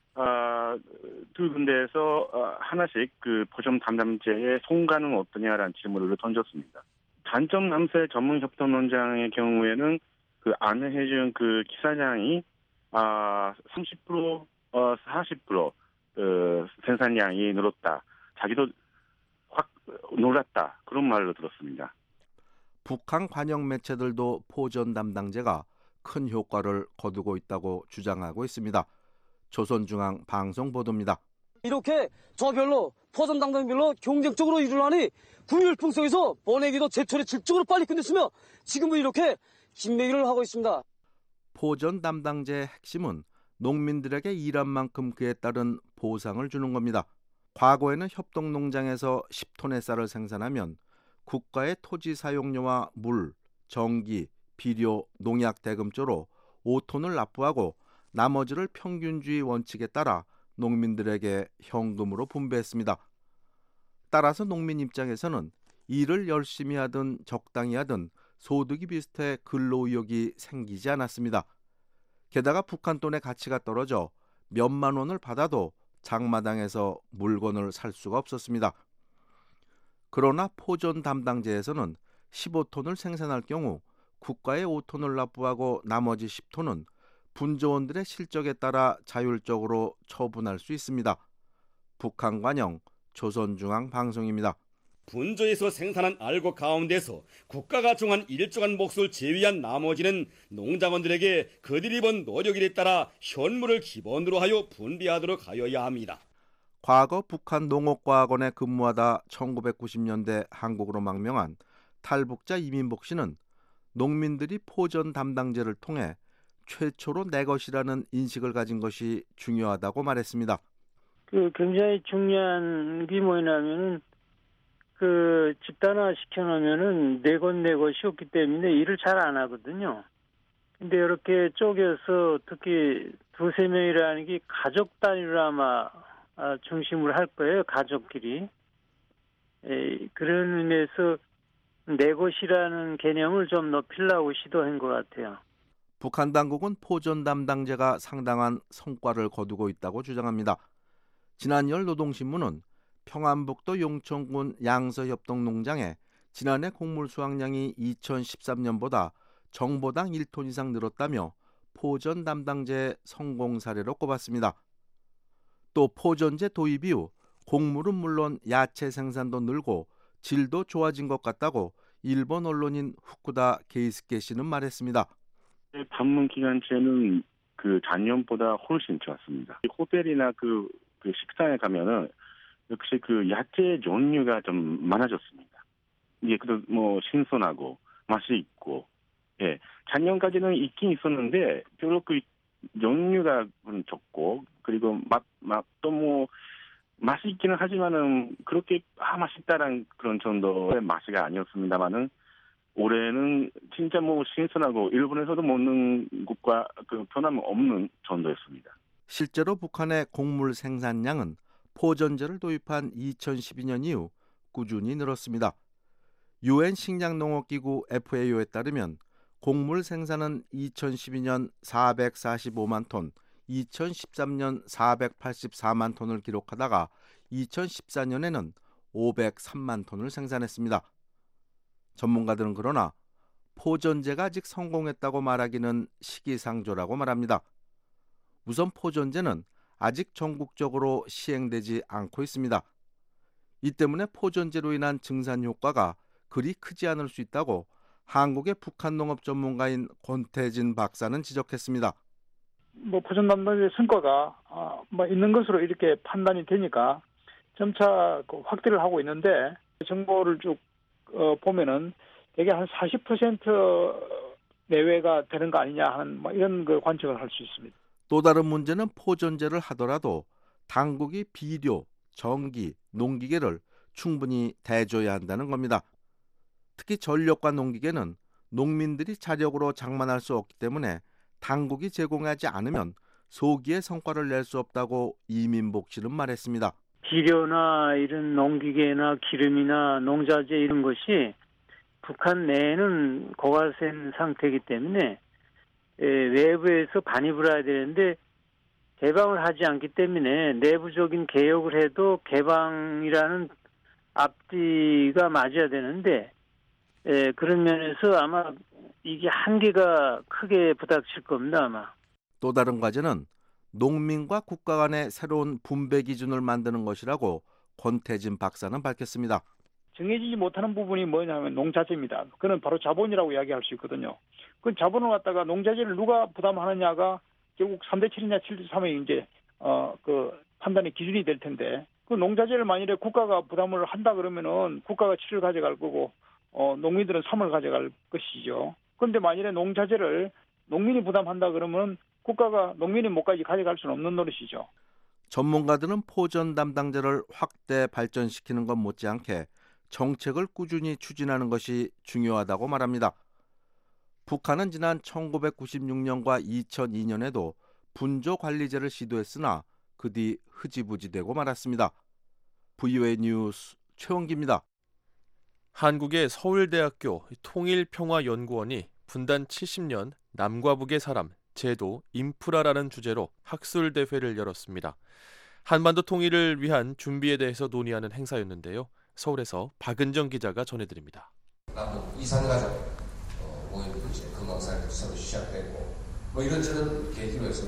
두 군데에서 하나씩 포전 담당제의 성과는 어떠냐라는 질문을 던졌습니다. 산청 남세 전문협동 농장의 경우에는 안내해준 기사장이 30%, 40% 생산량이 늘었다. 자기도 확 놀랐다. 그런 말을 들었습니다. 북한 관영 매체들도 포전 담당제가 큰 효과를 거두고 있다고 주장하고 있습니다. 조선중앙 방송 보도입니다. 이렇게 저별로 포점 담당별로 경쟁적으로 일을 하니 국률 풍성에서 번외기도 제철에 질적으로 빨리 끝냈으며 지금은 이렇게 긴매기를 하고 있습니다. 포전 담당제의 핵심은 농민들에게 일한 만큼 그에 따른 보상을 주는 겁니다. 과거에는 협동농장에서 10톤의 쌀을 생산하면 국가의 토지 사용료와 물, 전기, 비료, 농약 대금조로 5톤을 납부하고 나머지를 평균주의 원칙에 따라 농민들에게 현금으로 분배했습니다. 따라서 농민 입장에서는 일을 열심히 하든 적당히 하든 소득이 비슷해 근로의욕이 생기지 않았습니다. 게다가 북한 돈의 가치가 떨어져 몇만 원을 받아도 장마당에서 물건을 살 수가 없었습니다. 그러나 포전 담당제에서는 15톤을 생산할 경우 국가에 5톤을 납부하고 나머지 10톤은 분조원들의 실적에 따라 자율적으로 처분할 수 있습니다. 북한관영 조선중앙방송입니다. 분조에서 생산한 알곡 가운데서 국가가 정한 일정한 몫을 제외한 나머지는 농장원들에게 그들이 번 노력일에 따라 현물을 기본으로 하여 분배하도록 하여야 합니다. 과거 북한 농업과학원에 근무하다 1990년대 한국으로 망명한 탈북자 이민복 씨는 농민들이 포전 담당제를 통해 최초로 내 것이라는 인식을 가진 것이 중요하다고 말했습니다. 굉장히 중요한 게 뭐냐면은 집단화 시켜놓으면은 내 것이 없기 때문에 일을 잘 안 하거든요. 근데 이렇게 쪼개서 특히 두세 명이라는 게 가족 단위로 아마 중심으로 할 거예요. 가족끼리. 그런 의미에서 내 것이라는 개념을 좀 높이려고 시도한 것 같아요. 북한 당국은 포전 담당제가 상당한 성과를 거두고 있다고 주장합니다. 지난 2월 노동신문은 평안북도 용천군 양서협동농장에 지난해 곡물 수확량이 2013년보다 정보당 1톤 이상 늘었다며 포전 담당제 성공 사례로 꼽았습니다. 또 포전제 도입 이후 곡물은 물론 야채 생산도 늘고 질도 좋아진 것 같다고 일본 언론인 후쿠다 게이스케 씨는 말했습니다. 방문 기간제는 작년보다 훨씬 좋았습니다. 호텔이나 식당에 가면은 역시 야채 종류가 좀 많아졌습니다. 이게 신선하고 맛이 있고, 예, 작년까지는 있긴 있었는데 별로 종류가 적고 그리고 맛도 맛이 있기는 하지만은 그렇게 맛있다란 그런 정도의 맛이 아니었습니다만은 올해는 진짜 신선하고 일본에서도 먹는 것과 변함없는 정도였습니다. 실제로 북한의 곡물 생산량은 포전제를 도입한 2012년 이후 꾸준히 늘었습니다. UN 식량농업기구 FAO에 따르면 곡물 생산은 2012년 445만 톤, 2013년 484만 톤을 기록하다가 2014년에는 503만 톤을 생산했습니다. 전문가들은 그러나 포전제가 아직 성공했다고 말하기는 시기상조라고 말합니다. 우선 포전제는 아직 전국적으로 시행되지 않고 있습니다. 이 때문에 포전제로 인한 증산 효과가 그리 크지 않을 수 있다고 한국의 북한 농업 전문가인 권태진 박사는 지적했습니다. 포전 담당의 성과가 있는 것으로 이렇게 판단이 되니까 점차 확대를 하고 있는데 정보를 쭉 보면은 되게 한 40% 내외가 되는 거 아니냐 하는 이런 관측을 할 수 있습니다. 또 다른 문제는 포전제를 하더라도 당국이 비료, 전기, 농기계를 충분히 대줘야 한다는 겁니다. 특히 전력과 농기계는 농민들이 자력으로 장만할 수 없기 때문에 당국이 제공하지 않으면 소기의 성과를 낼 수 없다고 이민복 씨는 말했습니다. 비료나 이런 농기계나 기름이나 농자재 이런 것이 북한 내에는 고갈된 상태이기 때문에 외부에서 반입을 해야 되는데 개방을 하지 않기 때문에 내부적인 개혁을 해도 개방이라는 앞뒤가 맞아야 되는데 그런 면에서 아마 이게 한계가 크게 부닥칠 겁니다. 아마. 또 다른 과제는 농민과 국가 간의 새로운 분배 기준을 만드는 것이라고 권태진 박사는 밝혔습니다. 정해지지 못하는 부분이 뭐냐면 농자재입니다. 그건 바로 자본이라고 이야기할 수 있거든요. 그 자본을 갖다가 농자재를 누가 부담하느냐가 결국 3대 7이냐 7대 3의 이제 그 판단의 기준이 될 텐데 그 농자재를 만일에 국가가 부담을 한다 그러면은 국가가 7을 가져갈 거고 농민들은 3을 가져갈 것이죠. 그런데 만일에 농자재를 농민이 부담한다 그러면 국가가 농민이 뭐까지 가져갈 수는 없는 노릇이죠. 전문가들은 포전 담당자를 확대 발전시키는 것 못지않게 정책을 꾸준히 추진하는 것이 중요하다고 말합니다. 북한은 지난 1996년과 2002년에도 분조관리제를 시도했으나 그 뒤 흐지부지되고 말았습니다. VOA 뉴스 최원기입니다. 한국의 서울대학교 통일평화연구원이 분단 70년 남과 북의 사람, 제도, 인프라라는 주제로 학술대회를 열었습니다. 한반도 통일을 위한 준비에 대해서 논의하는 행사였는데요. 서울에서 박은정 기자가 전해드립니다. 남북 이산가족 모임도 이제 금강산에서 새로 시작되고 이런저런 계기로 해서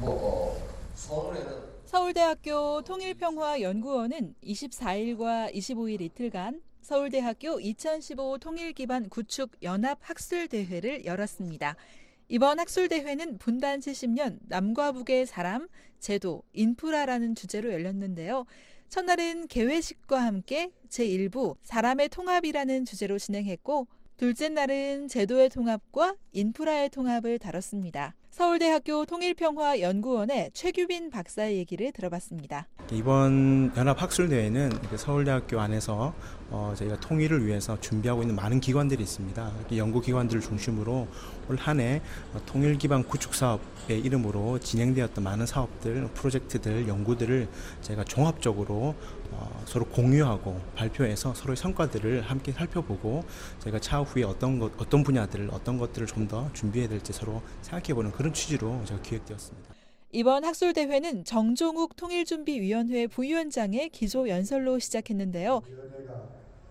서울에는 서울대학교 통일평화연구원은 24일과 25일 이틀간 서울대학교 2015 통일기반 구축 연합 학술대회를 열었습니다. 이번 학술대회는 분단 70년 남과 북의 사람, 제도, 인프라라는 주제로 열렸는데요. 첫날은 개회식과 함께 제1부 사람의 통합이라는 주제로 진행했고 둘째 날은 제도의 통합과 인프라의 통합을 다뤘습니다. 서울대학교 통일평화연구원의 최규빈 박사의 얘기를 들어봤습니다. 이번 연합학술대회는 서울대학교 안에서 저희가 통일을 위해서 준비하고 있는 많은 기관들이 있습니다. 연구기관들을 중심으로 올 한 해 통일기반 구축사업의 이름으로 진행되었던 많은 사업들, 프로젝트들, 연구들을 저희가 종합적으로 서로 공유하고 발표해서 서로의 성과들을 함께 살펴보고 저희가 차후에 어떤 분야들을 어떤 것들을 좀 더 준비해야 될지 서로 생각해보는 그런 취지로 제가 기획되었습니다. 이번 학술대회는 정종욱 통일준비위원회 부위원장의 기조연설로 시작했는데요. 위원회가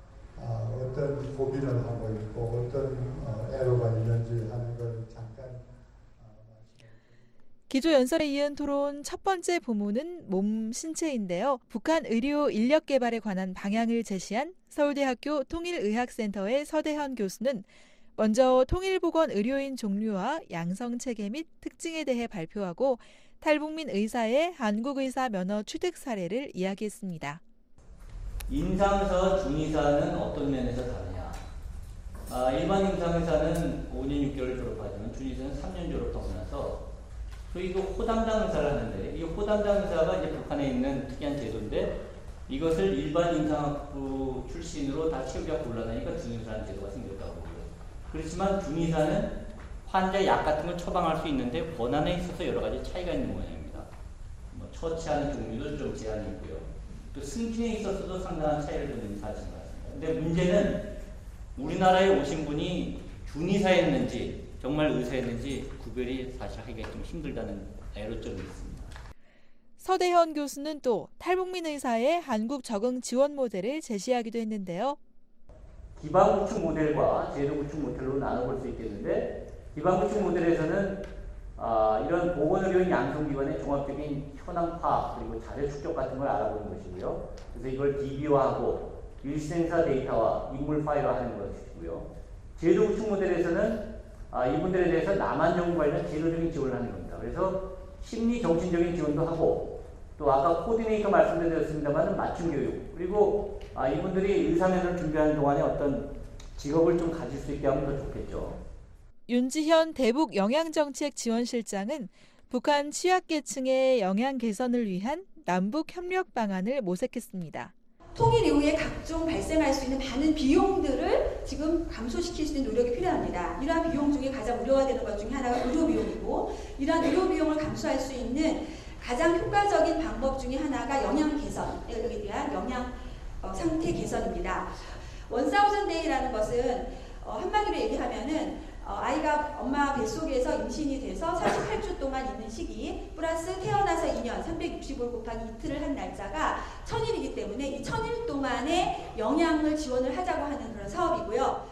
어떤 고민을 하고 있고 어떤 애로가 있는지 하는 걸 잠깐 기조연설에 이은 토론 첫 번째 부문은 몸 신체인데요. 북한 의료 인력 개발에 관한 방향을 제시한 서울대학교 통일의학센터의 서대현 교수는 먼저 통일보건 의료인 종류와 양성체계 및 특징에 대해 발표하고 탈북민 의사의 한국의사 면허 취득 사례를 이야기했습니다. 임상의사와 중의사는 어떤 면에서 다르냐? 일반 임상의사는 5년 6개월 졸업하지만 중의사는 3년 졸업하고 나서 소위 그 호담당 의사를 하는데 이 호담당 의사가 이제 북한에 있는 특이한 제도인데 이것을 일반 임상학부 출신으로 다 채우기가 곤란하니까 중의사라는 제도가 생겼다고 보고요. 그렇지만 중의사는 환자 약 같은 걸 처방할 수 있는데 권한에 있어서 여러 가지 차이가 있는 모양입니다. 처치하는 종류도 좀 제한이 있고요. 또 승진에 있어서도 상당한 차이를 두는 사실인 것 같습니다. 근데 문제는 우리나라에 오신 분이 중의사였는지 정말 의사였는지 구별이 사실 하기가 좀 힘들다는 애로점이 있습니다. 서대현 교수는 또 탈북민 의사의 한국 적응 지원 모델을 제시하기도 했는데요. 기반 구축 모델과 제도 구축 모델로 나눠볼 수 있겠는데 기반 구축 모델에서는 이런 보건의료인 양성기관의 종합적인 현황 파악 그리고 자료 축적 같은 걸 알아보는 것이고요. 그래서 이걸 DB화하고 일생사 데이터와 인물 파일화하는 것이고요. 제도 구축 모델에서는 이분들에 대해서 남한 정부 관련 제도적인 지원을 하는 겁니다. 그래서 심리 정신적인 지원도 하고 또 아까 코디네이터 말씀드렸습니다만 맞춤 교육 그리고 이분들이 의사면허를 준비하는 동안에 어떤 직업을 좀 가질 수 있게 하면 더 좋겠죠. 윤지현 대북 영양정책지원실장은 북한 취약계층의 영양 개선을 위한 남북 협력 방안을 모색했습니다. 통일 이후에 각종 발생할 수 있는 많은 비용들을 지금 감소시킬 수 있는 노력이 필요합니다. 이러한 비용 중에 가장 우려가 되는 것 중에 하나가 의료 비용이고 이러한 의료 비용을 감소할 수 있는 가장 효과적인 방법 중에 하나가 영양 개선에 대한 영양 상태 개선입니다. 1000 데이라는 것은 한마디로 얘기하면은 아이가 엄마 뱃속에서 임신이 돼서 48주 동안 있는 시기 플러스 태어나서 2년 365일 곱하기 이틀을 한 날짜가 1000일이기 때문에 이 1000일 동안의 영양을 지원을 하자고 하는 그런 사업이고요.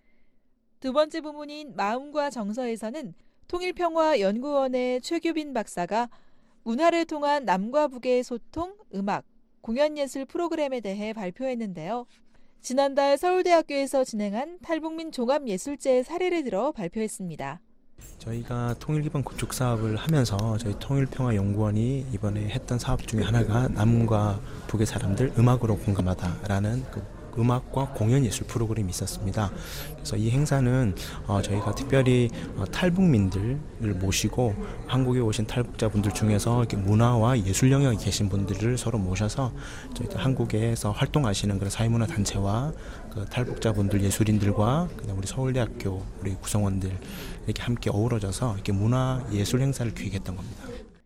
두 번째 부문인 마음과 정서에서는 통일평화연구원의 최규빈 박사가 문화를 통한 남과 북의 소통, 음악, 공연예술 프로그램에 대해 발표했는데요. 지난달 서울대학교에서 진행한 탈북민 종합예술제의 사례를 들어 발표했습니다. 저희가 통일 기반 구축 사업을 하면서 저희 통일평화연구원이 이번에 했던 사업 중에 하나가 남과 북의 사람들 음악으로 공감하다라는 음악과 공연 예술 프로그램이 있었습니다. 그래서 이 행사는 저희가 특별히 탈북민들을 모시고 한국에 오신 탈북자분들 중에서 이렇게 문화와 예술 영역에 계신 분들을 서로 모셔서 저희 한국에서 활동하시는 그런 사회문화 단체와 그 탈북자분들 예술인들과 그다음 우리 서울대학교 우리 구성원들 이렇게 함께 어우러져서 이렇게 문화 예술 행사를 기획했던 겁니다.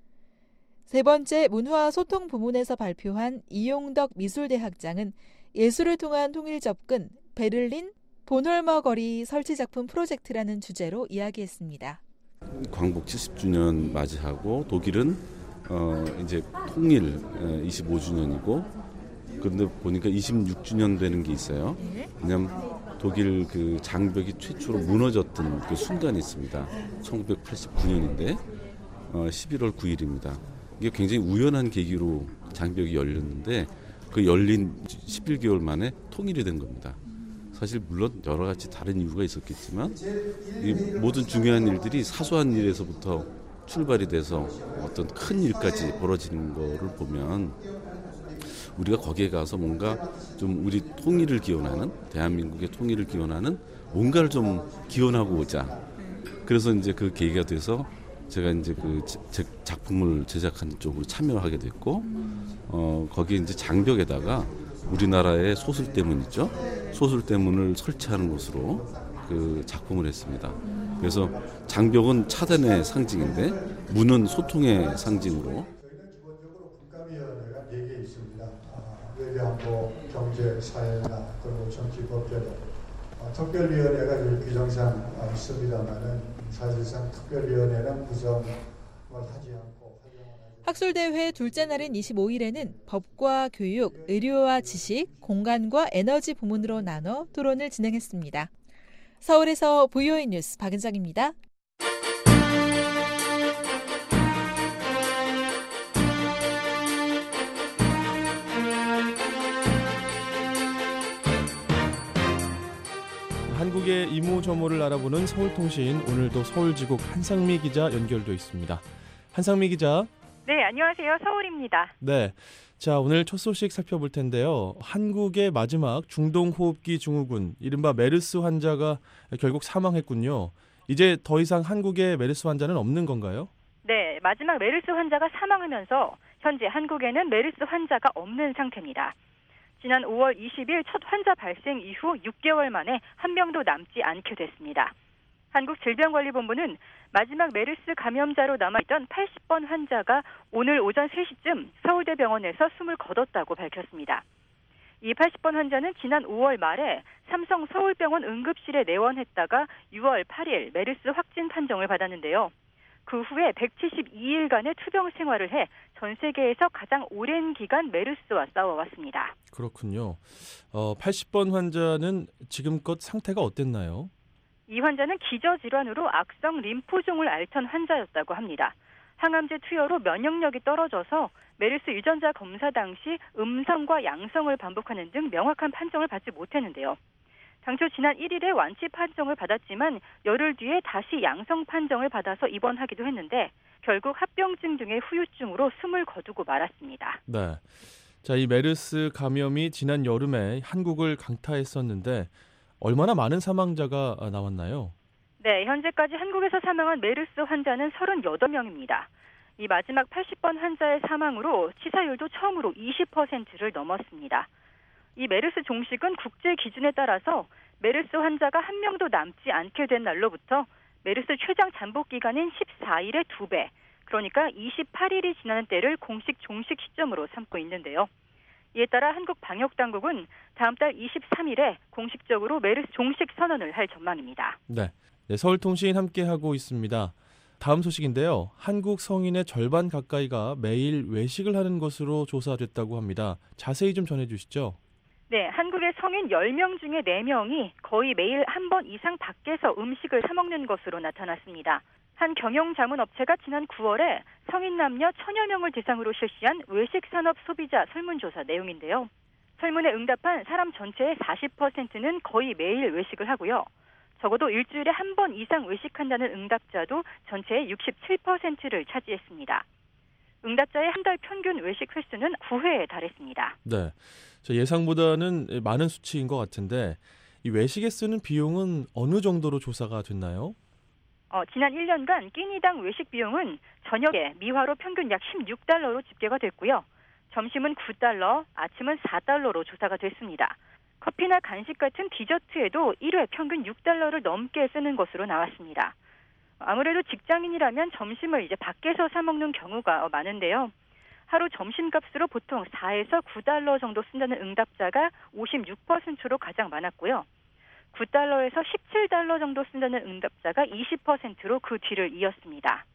세 번째 문화 소통 부문에서 발표한 이용덕 미술대학장은 예술을 통한 통일 접근, 베를린 본홀머 거리 설치 작품 프로젝트라는 주제로 이야기했습니다. 광복 70주년 맞이하고 독일은 이제 통일 25주년이고 그런데 보니까 26주년 되는 게 있어요. 왜냐하면 독일 그 장벽이 최초로 무너졌던 그 순간이 있습니다. 1989년인데 11월 9일입니다. 이게 굉장히 우연한 계기로 장벽이 열렸는데 그 열린 11개월 만에 통일이 된 겁니다. 사실 물론 여러 가지 다른 이유가 있었겠지만 이 모든 중요한 일들이 사소한 일에서부터 출발이 돼서 어떤 큰 일까지 벌어지는 거를 보면 우리가 거기에 가서 뭔가 좀 우리 통일을 기원하는 대한민국의 통일을 기원하는 뭔가를 좀 기원하고 오자. 그래서 이제 그 계기가 돼서 제가 이제 그 작품을 제작하는 쪽으로 참여하게 됐고, 거기에 이제 장벽에다가 우리나라의 소술대문 있죠? 소술대문을 설치하는 것으로 그 작품을 했습니다. 그래서 장벽은 차단의 상징인데 문은 소통의 상징으로. 저희는 기본적으로 국감위원회가 4개 있습니다. 외교안보, 경제, 사회나 그리고 정치, 법제로 특별위원회가 규정상 있습니다만은 사실상 특별위원회는 구성을 하지 않고 학술대회 둘째 날인 25일에는 법과 교육, 의료와 지식, 공간과 에너지 부문으로 나눠 토론을 진행했습니다. 서울에서 VOA 뉴스 박은정입니다. 한국의 이모저모를 알아보는 서울통신, 오늘도 서울지국 한상미 기자 연결돼 있습니다. 한상미 기자. 네, 안녕하세요. 서울입니다. 네, 자 오늘 첫 소식 살펴볼 텐데요. 한국의 마지막 중동호흡기 증후군, 이른바 메르스 환자가 결국 사망했군요. 이제 더 이상 한국에 메르스 환자는 없는 건가요? 네, 마지막 메르스 환자가 사망하면서 현재 한국에는 메르스 환자가 없는 상태입니다. 지난 5월 20일 첫 환자 발생 이후 6개월 만에 한 명도 남지 않게 됐습니다. 한국질병관리본부는 마지막 메르스 감염자로 남아있던 80번 환자가 오늘 오전 3시쯤 서울대병원에서 숨을 거뒀다고 밝혔습니다. 이 80번 환자는 지난 5월 말에 삼성 서울병원 응급실에 내원했다가 6월 8일 메르스 확진 판정을 받았는데요. 그 후에 172일간의 투병 생활을 해 전 세계에서 가장 오랜 기간 메르스와 싸워왔습니다. 그렇군요. 80번 환자는 지금껏 상태가 어땠나요? 이 환자는 기저질환으로 악성 림프종을 앓던 환자였다고 합니다. 항암제 투여로 면역력이 떨어져서 메르스 유전자 검사 당시 음성과 양성을 반복하는 등 명확한 판정을 받지 못했는데요. 당초 지난 1일에 완치 판정을 받았지만 열흘 뒤에 다시 양성 판정을 받아서 입원하기도 했는데 결국 합병증 등의 후유증으로 숨을 거두고 말았습니다. 네, 자, 이 메르스 감염이 지난 여름에 한국을 강타했었는데 얼마나 많은 사망자가 나왔나요? 네, 현재까지 한국에서 사망한 메르스 환자는 38명입니다. 이 마지막 80번 환자의 사망으로 치사율도 처음으로 20%를 넘었습니다. 이 메르스 종식은 국제 기준에 따라서 메르스 환자가 한 명도 남지 않게 된 날로부터 메르스 최장 잠복 기간인 14일의 2배, 그러니까 28일이 지나는 때를 공식 종식 시점으로 삼고 있는데요. 이에 따라 한국 방역당국은 다음 달 23일에 공식적으로 메르스 종식 선언을 할 전망입니다. 네, 서울통신 함께하고 있습니다. 다음 소식인데요. 한국 성인의 절반 가까이가 매일 외식을 하는 것으로 조사됐다고 합니다. 자세히 좀 전해주시죠. 네, 한국의 성인 10명 중에 4명이 거의 매일 한 번 이상 밖에서 음식을 사 먹는 것으로 나타났습니다. 한 경영자문업체가 지난 9월에 성인 남녀 1000여 명을 대상으로 실시한 외식산업 소비자 설문조사 내용인데요. 설문에 응답한 사람 전체의 40%는 거의 매일 외식을 하고요. 적어도 일주일에 한 번 이상 외식한다는 응답자도 전체의 67%를 차지했습니다. 응답자의 한 달 평균 외식 횟수는 9회에 달했습니다. 네, 예상보다는 많은 수치인 것 같은데 이 외식에 쓰는 비용은 어느 정도로 조사가 됐나요? 지난 1년간 끼니당 외식 비용은 저녁에 미화로 평균 약 16달러로 집계가 됐고요. 점심은 9달러, 아침은 4달러로 조사가 됐습니다. 커피나 간식 같은 디저트에도 1회 평균 6달러를 넘게 쓰는 것으로 나왔습니다. 아무래도 직장인이라면 점심을 이제 밖에서 사 먹는 경우가 많은데요. 하루 점심값으로 보통 4에서 9달러 정도 쓴다는 응답자가 56%로 가장 많았고요. 9달러에서 17달러 정도 쓴다는 응답자가 20%로 그 뒤를 이었습니다.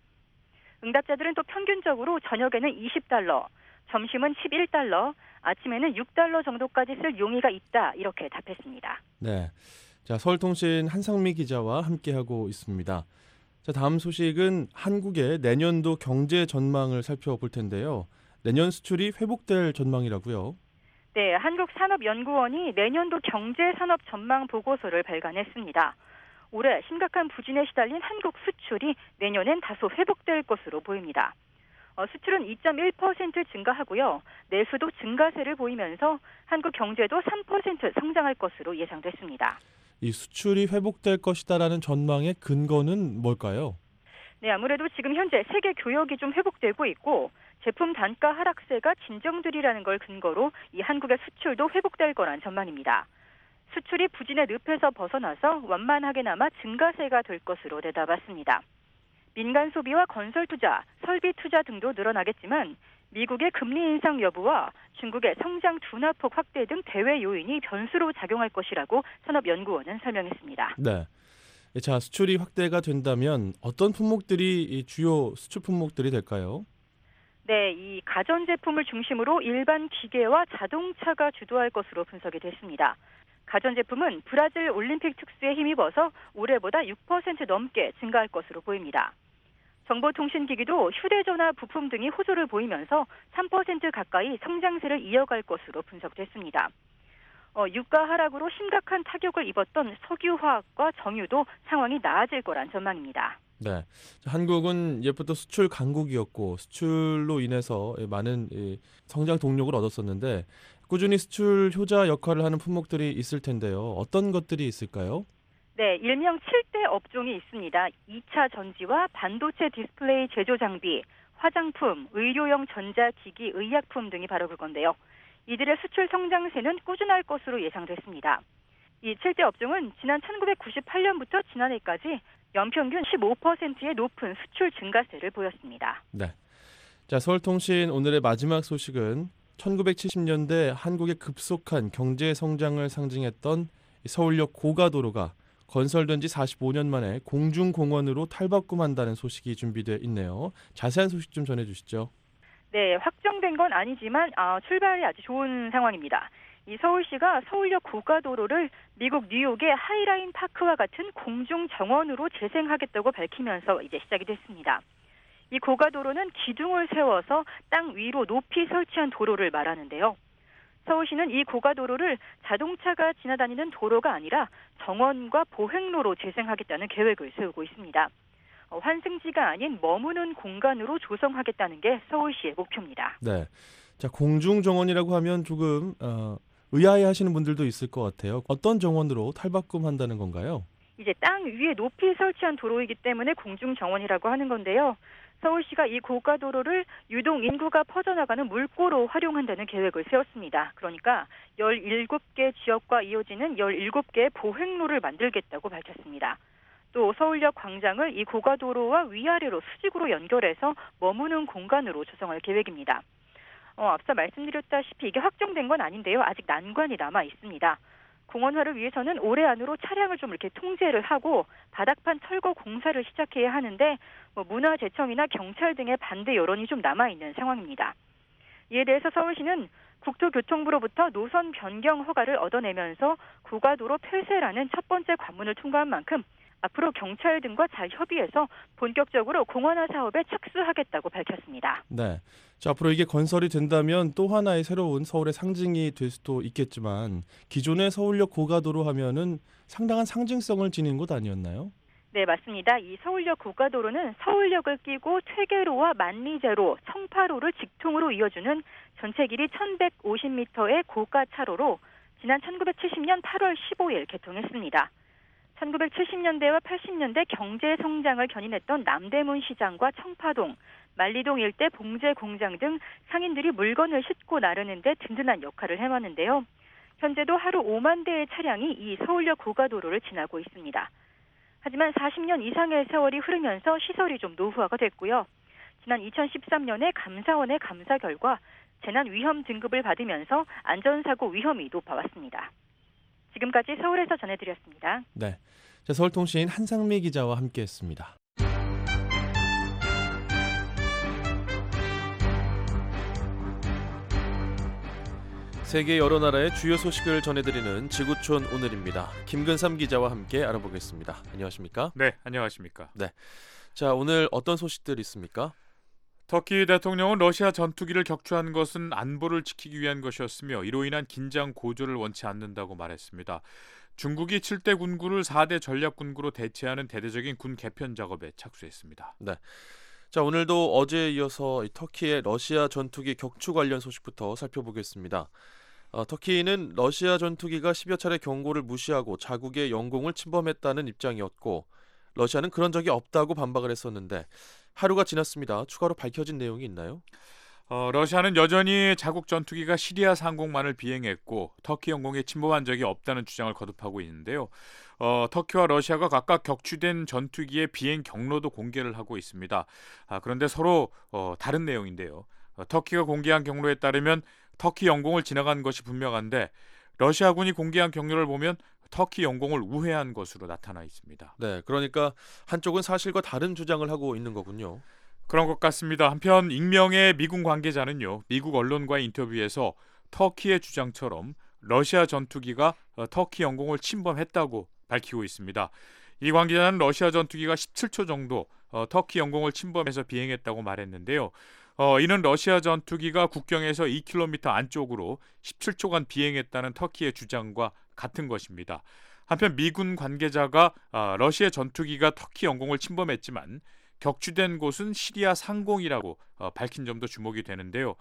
응답자들은 또 평균적으로 저녁에는 20달러, 점심은 11달러, 아침에는 6달러 정도까지 쓸 용의가 있다 이렇게 답했습니다. 네, 자 서울통신 한상미 기자와 함께하고 있습니다. 자, 다음 소식은 한국의 내년도 경제 전망을 살펴볼 텐데요. 내년 수출이 회복될 전망이라고요? 네, 한국산업연구원이 내년도 경제산업 전망 보고서를 발간했습니다. 올해 심각한 부진에 시달린 한국 수출이 내년엔 다소 회복될 것으로 보입니다. 수출은 2.1% 증가하고요. 내수도 증가세를 보이면서 한국 경제도 3% 성장할 것으로 예상됐습니다. 이 수출이 회복될 것이다라는 전망의 근거는 뭘까요? 네, 아무래도 지금 현재 세계 교역이 좀 회복되고 있고 제품 단가 하락세가 진정되리라는 걸 근거로 이 한국의 수출도 회복될 거란 전망입니다. 수출이 부진의 늪에서 벗어나서 완만하게나마 증가세가 될 것으로 내다봤습니다. 민간 소비와 건설 투자, 설비 투자 등도 늘어나겠지만 미국의 금리 인상 여부와 중국의 성장 둔화폭 확대 등 대외 요인이 변수로 작용할 것이라고 산업연구원은 설명했습니다. 네. 자, 수출이 확대가 된다면 어떤 품목들이 이 주요 수출 품목들이 될까요? 네, 이 가전제품을 중심으로 일반 기계와 자동차가 주도할 것으로 분석이 됐습니다. 가전제품은 브라질 올림픽 특수에 힘입어서 올해보다 6% 넘게 증가할 것으로 보입니다. 정보통신기기도 휴대전화 부품 등이 호조를 보이면서 3% 가까이 성장세를 이어갈 것으로 분석됐습니다. 유가 하락으로 심각한 타격을 입었던 석유화학과 정유도 상황이 나아질 거란 전망입니다. 네, 한국은 예부터 수출 강국이었고 수출로 인해서 많은 성장 동력을 얻었었는데 꾸준히 수출 효자 역할을 하는 품목들이 있을 텐데요. 어떤 것들이 있을까요? 네, 일명 7대 업종이 있습니다. 2차 전지와 반도체 디스플레이 제조 장비, 화장품, 의료용 전자기기, 의약품 등이 바로 그건데요. 이들의 수출 성장세는 꾸준할 것으로 예상됐습니다. 이 7대 업종은 지난 1998년부터 지난해까지 연평균 15%의 높은 수출 증가세를 보였습니다. 네. 자, 서울통신 오늘의 마지막 소식은 1970년대 한국의 급속한 경제 성장을 상징했던 서울역 고가도로가 건설된 지 45년 만에 공중공원으로 탈바꿈한다는 소식이 준비되어 있네요. 자세한 소식 좀 전해주시죠. 네, 확정된 건 아니지만 출발이 아주 좋은 상황입니다. 이 서울시가 서울역 고가도로를 미국 뉴욕의 하이라인 파크와 같은 공중 정원으로 재생하겠다고 밝히면서 이제 시작이 됐습니다. 이 고가도로는 기둥을 세워서 땅 위로 높이 설치한 도로를 말하는데요. 서울시는 이 고가도로를 자동차가 지나다니는 도로가 아니라 정원과 보행로로 재생하겠다는 계획을 세우고 있습니다. 환승지가 아닌 머무는 공간으로 조성하겠다는 게 서울시의 목표입니다. 네, 자 공중 정원이라고 하면 조금 의아해하시는 분들도 있을 것 같아요. 어떤 정원으로 탈바꿈한다는 건가요? 이제 땅 위에 높이 설치한 도로이기 때문에 공중 정원이라고 하는 건데요. 서울시가 이 고가도로를 유동 인구가 퍼져나가는 물꼬로 활용한다는 계획을 세웠습니다. 그러니까 17개 지역과 이어지는 17개의 보행로를 만들겠다고 밝혔습니다. 또 서울역 광장을 이 고가도로와 위아래로 수직으로 연결해서 머무는 공간으로 조성할 계획입니다. 앞서 말씀드렸다시피 이게 확정된 건 아닌데요. 아직 난관이 남아 있습니다. 공원화를 위해서는 올해 안으로 차량을 좀 이렇게 통제를 하고 바닥판 철거 공사를 시작해야 하는데 문화재청이나 경찰 등의 반대 여론이 좀 남아있는 상황입니다. 이에 대해서 서울시는 국토교통부로부터 노선 변경 허가를 얻어내면서 고가도로 폐쇄라는 첫 번째 관문을 통과한 만큼 앞으로 경찰 등과 잘 협의해서 본격적으로 공원화 사업에 착수하겠다고 밝혔습니다. 네. 자, 앞으로 이게 건설이 된다면 또 하나의 새로운 서울의 상징이 될 수도 있겠지만 기존의 서울역 고가도로 하면은 상당한 상징성을 지닌 곳 아니었나요? 네, 맞습니다. 이 서울역 고가도로는 서울역을 끼고 퇴계로와 만리제로, 청파로를 직통으로 이어주는 전체 길이 1150m의 고가 차로로 지난 1970년 8월 15일 개통했습니다. 1970년대와 80년대 경제 성장을 견인했던 남대문 시장과 청파동, 만리동 일대 봉제 공장 등 상인들이 물건을 싣고 나르는 데 든든한 역할을 해왔는데요. 현재도 하루 5만 대의 차량이 이 서울역 고가도로를 지나고 있습니다. 하지만 40년 이상의 세월이 흐르면서 시설이 좀 노후화가 됐고요. 지난 2013년에 감사원의 감사 결과 재난 위험 등급을 받으면서 안전사고 위험이 높아왔습니다. 지금까지 서울에서 전해드렸습니다. 네, 자, 서울통신 한상미 기자와 함께했습니다. 세계 여러 나라의 주요 소식을 전해드리는 지구촌 오늘입니다. 김근삼 기자와 함께 알아보겠습니다. 안녕하십니까? 네, 안녕하십니까? 네, 자, 오늘 어떤 소식들이 있습니까? 터키 대통령은 러시아 전투기를 격추한 것은 안보를 지키기 위한 것이었으며 이로 인한 긴장 고조를 원치 않는다고 말했습니다. 중국이 7대 군구를 4대 전략 군구로 대체하는 대대적인 군 개편 작업에 착수했습니다. 네. 자, 오늘도 어제에 이어서 터키의 러시아 전투기 격추 관련 소식부터 살펴보겠습니다. 터키는 러시아 전투기가 10여 차례 경고를 무시하고 자국의 영공을 침범했다는 입장이었고 러시아는 그런 적이 없다고 반박을 했었는데 하루가 지났습니다. 추가로 밝혀진 내용이 있나요? 러시아는 여전히 자국 전투기가 시리아 상공만을 비행했고 터키 영공에 침범한 적이 없다는 주장을 거듭하고 있는데요. 터키와 러시아가 각각 격추된 전투기의 비행 경로도 공개를 하고 있습니다. 그런데 서로 다른 내용인데요. 터키가 공개한 경로에 따르면 터키 영공을 지나간 것이 분명한데 러시아군이 공개한 경로를 보면 터키 영공을 우회한 것으로 나타나 있습니다. 네, 그러니까 한쪽은 사실과 다른 주장을 하고 있는 거군요. 그런 것 같습니다. 한편 익명의 미군 관계자는요, 미국 언론과의 인터뷰에서 터키의 주장처럼 러시아 전투기가 터키 영공을 침범했다고 밝히고 있습니다. 이 관계자는 러시아 전투기가 17초 정도 터키 영공을 침범해서 비행했다고 말했는데요. 이는 러시아 전투기가 국경에서 2km 안쪽으로 17초간 비행했다는 터키의 주장과 같은 것입니다. 한편 미군 관계자가 러시아 전투기가 터키 영공을 침범했지만 격추된 곳은 시리아 상공이라고 밝힌 점도 주목이 되는데요.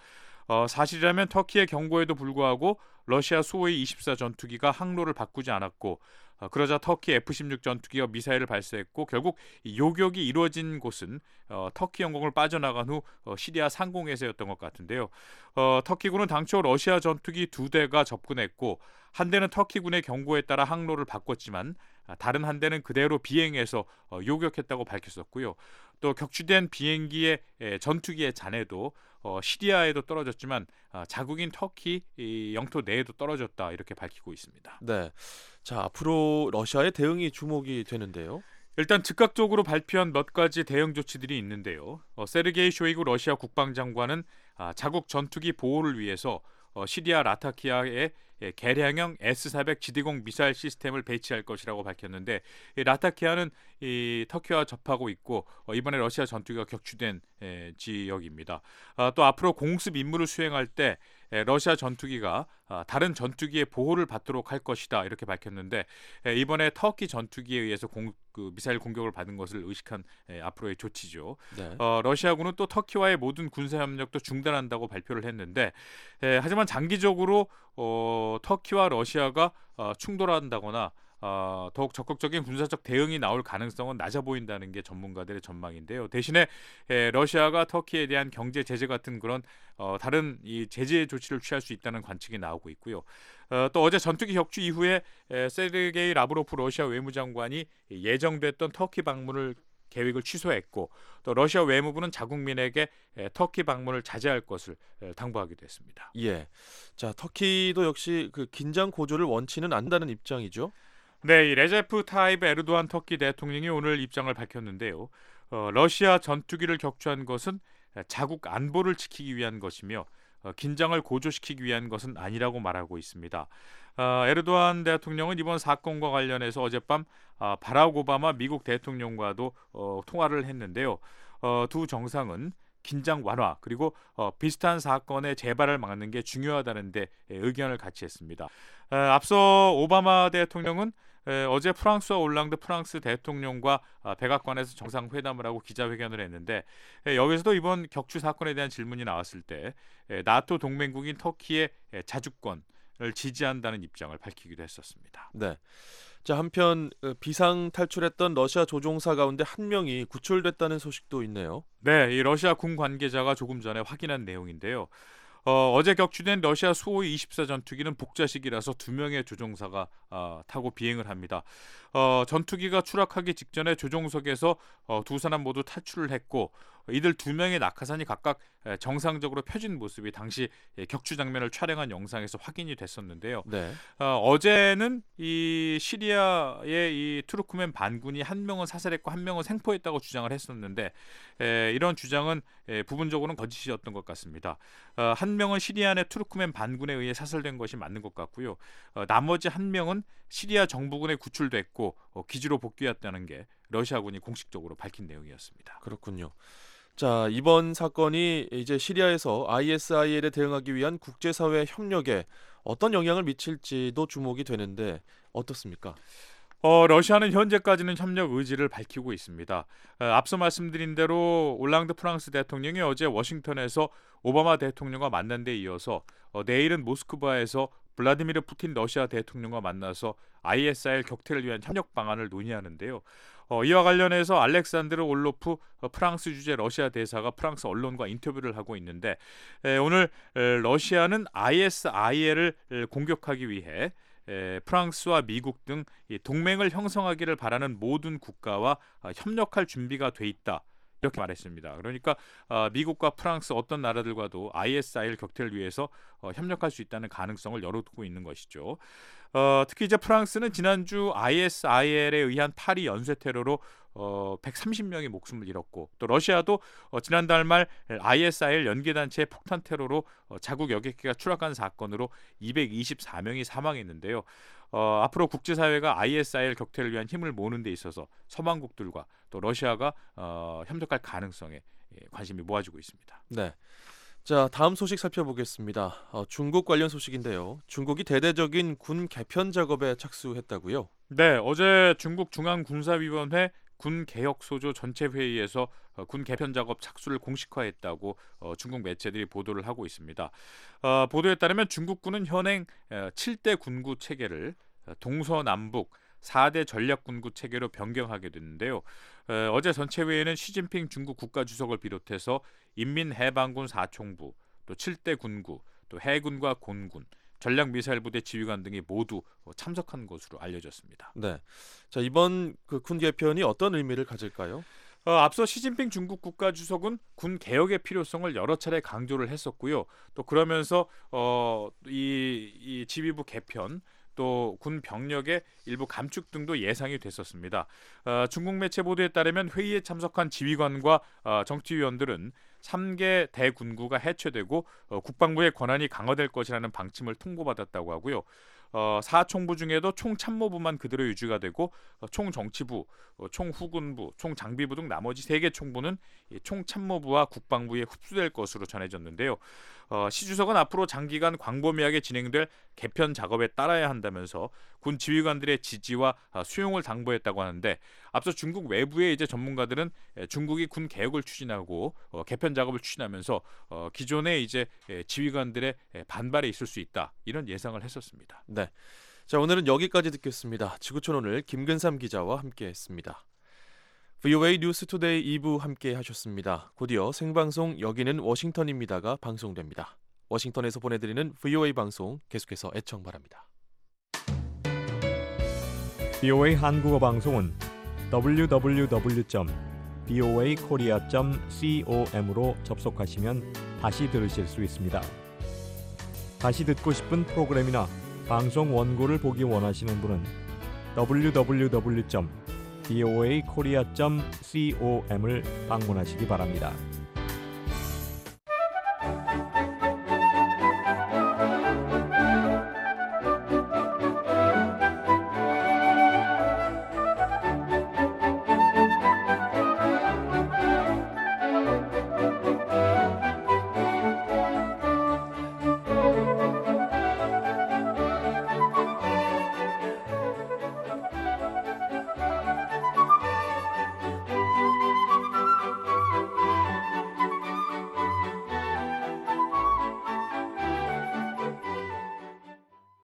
사실이라면 터키의 경고에도 불구하고 러시아 수호이 24 전투기가 항로를 바꾸지 않았고 그러자 터키 F-16 전투기가 미사일을 발사했고 결국 요격이 이루어진 곳은 터키 영공을 빠져나간 후 시리아 상공에서였던 것 같은데요. 터키군은 당초 러시아 전투기 2대가 접근했고 한 대는 터키군의 경고에 따라 항로를 바꿨지만 다른 한 대는 그대로 비행해서 요격했다고 밝혔었고요. 또 격추된 비행기의 전투기의 잔해도 시리아에도 떨어졌지만 자국인 터키 영토 내에도 떨어졌다 이렇게 밝히고 있습니다. 네, 자, 앞으로 러시아의 대응이 주목이 되는데요. 일단 즉각적으로 발표한 몇 가지 대응 조치들이 있는데요. 세르게이 쇼이구 러시아 국방장관은 자국 전투기 보호를 위해서 시리아 라타키아에 개량형 S-400 지대공 미사일 시스템을 배치할 것이라고 밝혔는데 라타키아는 터키와 접하고 있고 이번에 러시아 전투기가 격추된 지역입니다. 또 앞으로 공습 임무를 수행할 때 러시아 전투기가 다른 전투기의 보호를 받도록 할 것이다 이렇게 밝혔는데 이번에 터키 전투기에 의해서 미사일 공격을 받은 것을 의식한 앞으로의 조치죠. 네. 러시아군은 또 터키와의 모든 군사협력도 중단한다고 발표를 했는데 하지만 장기적으로 터키와 러시아가 충돌한다거나 더욱 적극적인 군사적 대응이 나올 가능성은 낮아 보인다는 게 전문가들의 전망인데요. 대신에 러시아가 터키에 대한 경제 제재 같은 그런 다른 이 제재 조치를 취할 수 있다는 관측이 나오고 있고요. 또 어제 전투기 격추 이후에 세르게이 라브로프 러시아 외무장관이 예정됐던 터키 방문을 계획을 취소했고 또 러시아 외무부는 자국민에게 터키 방문을 자제할 것을 당부하기도 했습니다. 예, 자, 터키도 역시 그 긴장 고조를 원치는 않는다는 입장이죠. 네, 레제프 타이브 에르도안 터키 대통령이 오늘 입장을 밝혔는데요. 러시아 전투기를 격추한 것은 자국 안보를 지키기 위한 것이며 긴장을 고조시키기 위한 것은 아니라고 말하고 있습니다. 에르도안 대통령은 이번 사건과 관련해서 어젯밤 바락 오바마 미국 대통령과도 통화를 했는데요. 두 정상은 긴장 완화 그리고 비슷한 사건의 재발을 막는 게 중요하다는 데 의견을 같이 했습니다. 앞서 오바마 대통령은 어제 프랑스와 올랑드 프랑스 대통령과 백악관에서 정상회담을 하고 기자회견을 했는데 여기서도 이번 격추 사건에 대한 질문이 나왔을 때 나토 동맹국인 터키의 자주권을 지지한다는 입장을 밝히기도 했었습니다. 네. 자, 한편 비상 탈출했던 러시아 조종사 가운데 한 명이 구출됐다는 소식도 있네요. 네, 이 러시아 군 관계자가 조금 전에 확인한 내용인데요. 어제 격추된 러시아 수호이 24 전투기는 복자식이라서 2명의 조종사가 타고 비행을 합니다. 전투기가 추락하기 직전에 조종석에서 두 사람 모두 탈출을 했고 이들 2명의 낙하산이 각각 정상적으로 펴진 모습이 당시 격추 장면을 촬영한 영상에서 확인이 됐었는데요. 네. 어제는 이 시리아의 이 투르크멘 반군이 한 명은 사살했고 한 명은 생포했다고 주장을 했었는데 이런 주장은 부분적으로는 거짓이었던 것 같습니다. 한 명은 시리아 내 투르크멘 반군에 의해 사살된 것이 맞는 것 같고요. 나머지 한 명은 시리아 정부군에 구출됐고 기지로 복귀했다는 게 러시아군이 공식적으로 밝힌 내용이었습니다. 그렇군요. 자, 이번 사건이 이제 시리아에서 ISIL에 대응하기 위한 국제사회 협력에 어떤 영향을 미칠지도 주목이 되는데 어떻습니까? 러시아는 현재까지는 협력 의지를 밝히고 있습니다. 앞서 말씀드린 대로 올랑드 프랑스 대통령이 어제 워싱턴에서 오바마 대통령과 만난 데 이어서 내일은 모스크바에서 블라디미르 푸틴 러시아 대통령과 만나서 ISIL 격퇴를 위한 협력 방안을 논의하는데요. 이와 관련해서 알렉산드르 올로프 프랑스 주재 러시아 대사가 프랑스 언론과 인터뷰를 하고 있는데 오늘 러시아는 ISIL을 공격하기 위해 프랑스와 미국 등 동맹을 형성하기를 바라는 모든 국가와 협력할 준비가 돼 있다. 이렇게 말했습니다. 그러니까 미국과 프랑스 어떤 나라들과도 ISIL 격퇴를 위해서 협력할 수 있다는 가능성을 열어두고 있는 것이죠. 특히 이제 프랑스는 지난주 ISIL에 의한 파리 연쇄 테러로 130명의 목숨을 잃었고 또 러시아도 지난달 말 ISIL 연계단체의 폭탄 테러로 자국 여객기가 추락한 사건으로 224명이 사망했는데요. 앞으로 국제사회가 ISIL 격퇴를 위한 힘을 모으는 데 있어서 서방국들과 또 러시아가 협력할 가능성에 관심이 모아지고 있습니다. 네. 자, 다음 소식 살펴보겠습니다. 중국 관련 소식인데요. 중국이 대대적인 군 개편 작업에 착수했다고요? 네, 어제 중국 중앙군사위원회 군개혁소조 전체 회의에서 군 개편 작업 착수를 공식화했다고 중국 매체들이 보도를 하고 있습니다. 보도에 따르면 중국군은 현행 7대 군구 체계를 동서남북 4대 전략군구 체계로 변경하게 됐는데요. 어제 전체 회의는 시진핑 중국 국가주석을 비롯해서 인민해방군 4총부, 또 7대 군구, 또 해군과 곤군, 전략미사일부대 지휘관 등이 모두 참석한 것으로 알려졌습니다. 네, 자, 이번 그 군 개편이 어떤 의미를 가질까요? 앞서 시진핑 중국 국가주석은 군 개혁의 필요성을 여러 차례 강조를 했었고요. 또 그러면서 이 지휘부 개편 또 군 병력의 일부 감축 등도 예상이 됐었습니다. 중국 매체 보도에 따르면 회의에 참석한 지휘관과 정치위원들은 3개 대군구가 해체되고 국방부의 권한이 강화될 것이라는 방침을 통보받았다고 하고요. 4총부 중에도 총참모부만 그대로 유지가 되고 총정치부, 총후군부, 총장비부 등 나머지 3개 총부는 총참모부와 국방부에 흡수될 것으로 전해졌는데요. 시 주석은 앞으로 장기간 광범위하게 진행될 개편 작업에 따라야 한다면서 군 지휘관들의 지지와 수용을 당부했다고 하는데 앞서 중국 외부의 이제 전문가들은 중국이 군 개혁을 추진하고 개편 작업을 추진하면서 기존의 이제 지휘관들의 반발이 있을 수 있다 이런 예상을 했었습니다. 네, 자, 오늘은 여기까지 듣겠습니다. 지구촌 오늘 김근삼 기자와 함께했습니다. VOA 뉴스투데이 2부 함께 하셨습니다. 곧이어 생방송 여기는 워싱턴입니다가 방송됩니다. 워싱턴에서 보내드리는 VOA 방송 계속해서 애청 바랍니다. VOA 한국어 방송은 www.voakorea.com으로 접속하시면 다시 들으실 수 있습니다. 다시 듣고 싶은 프로그램이나 방송 원고를 보기 원하시는 분은 www.voakorea.com을 방문하시기 바랍니다.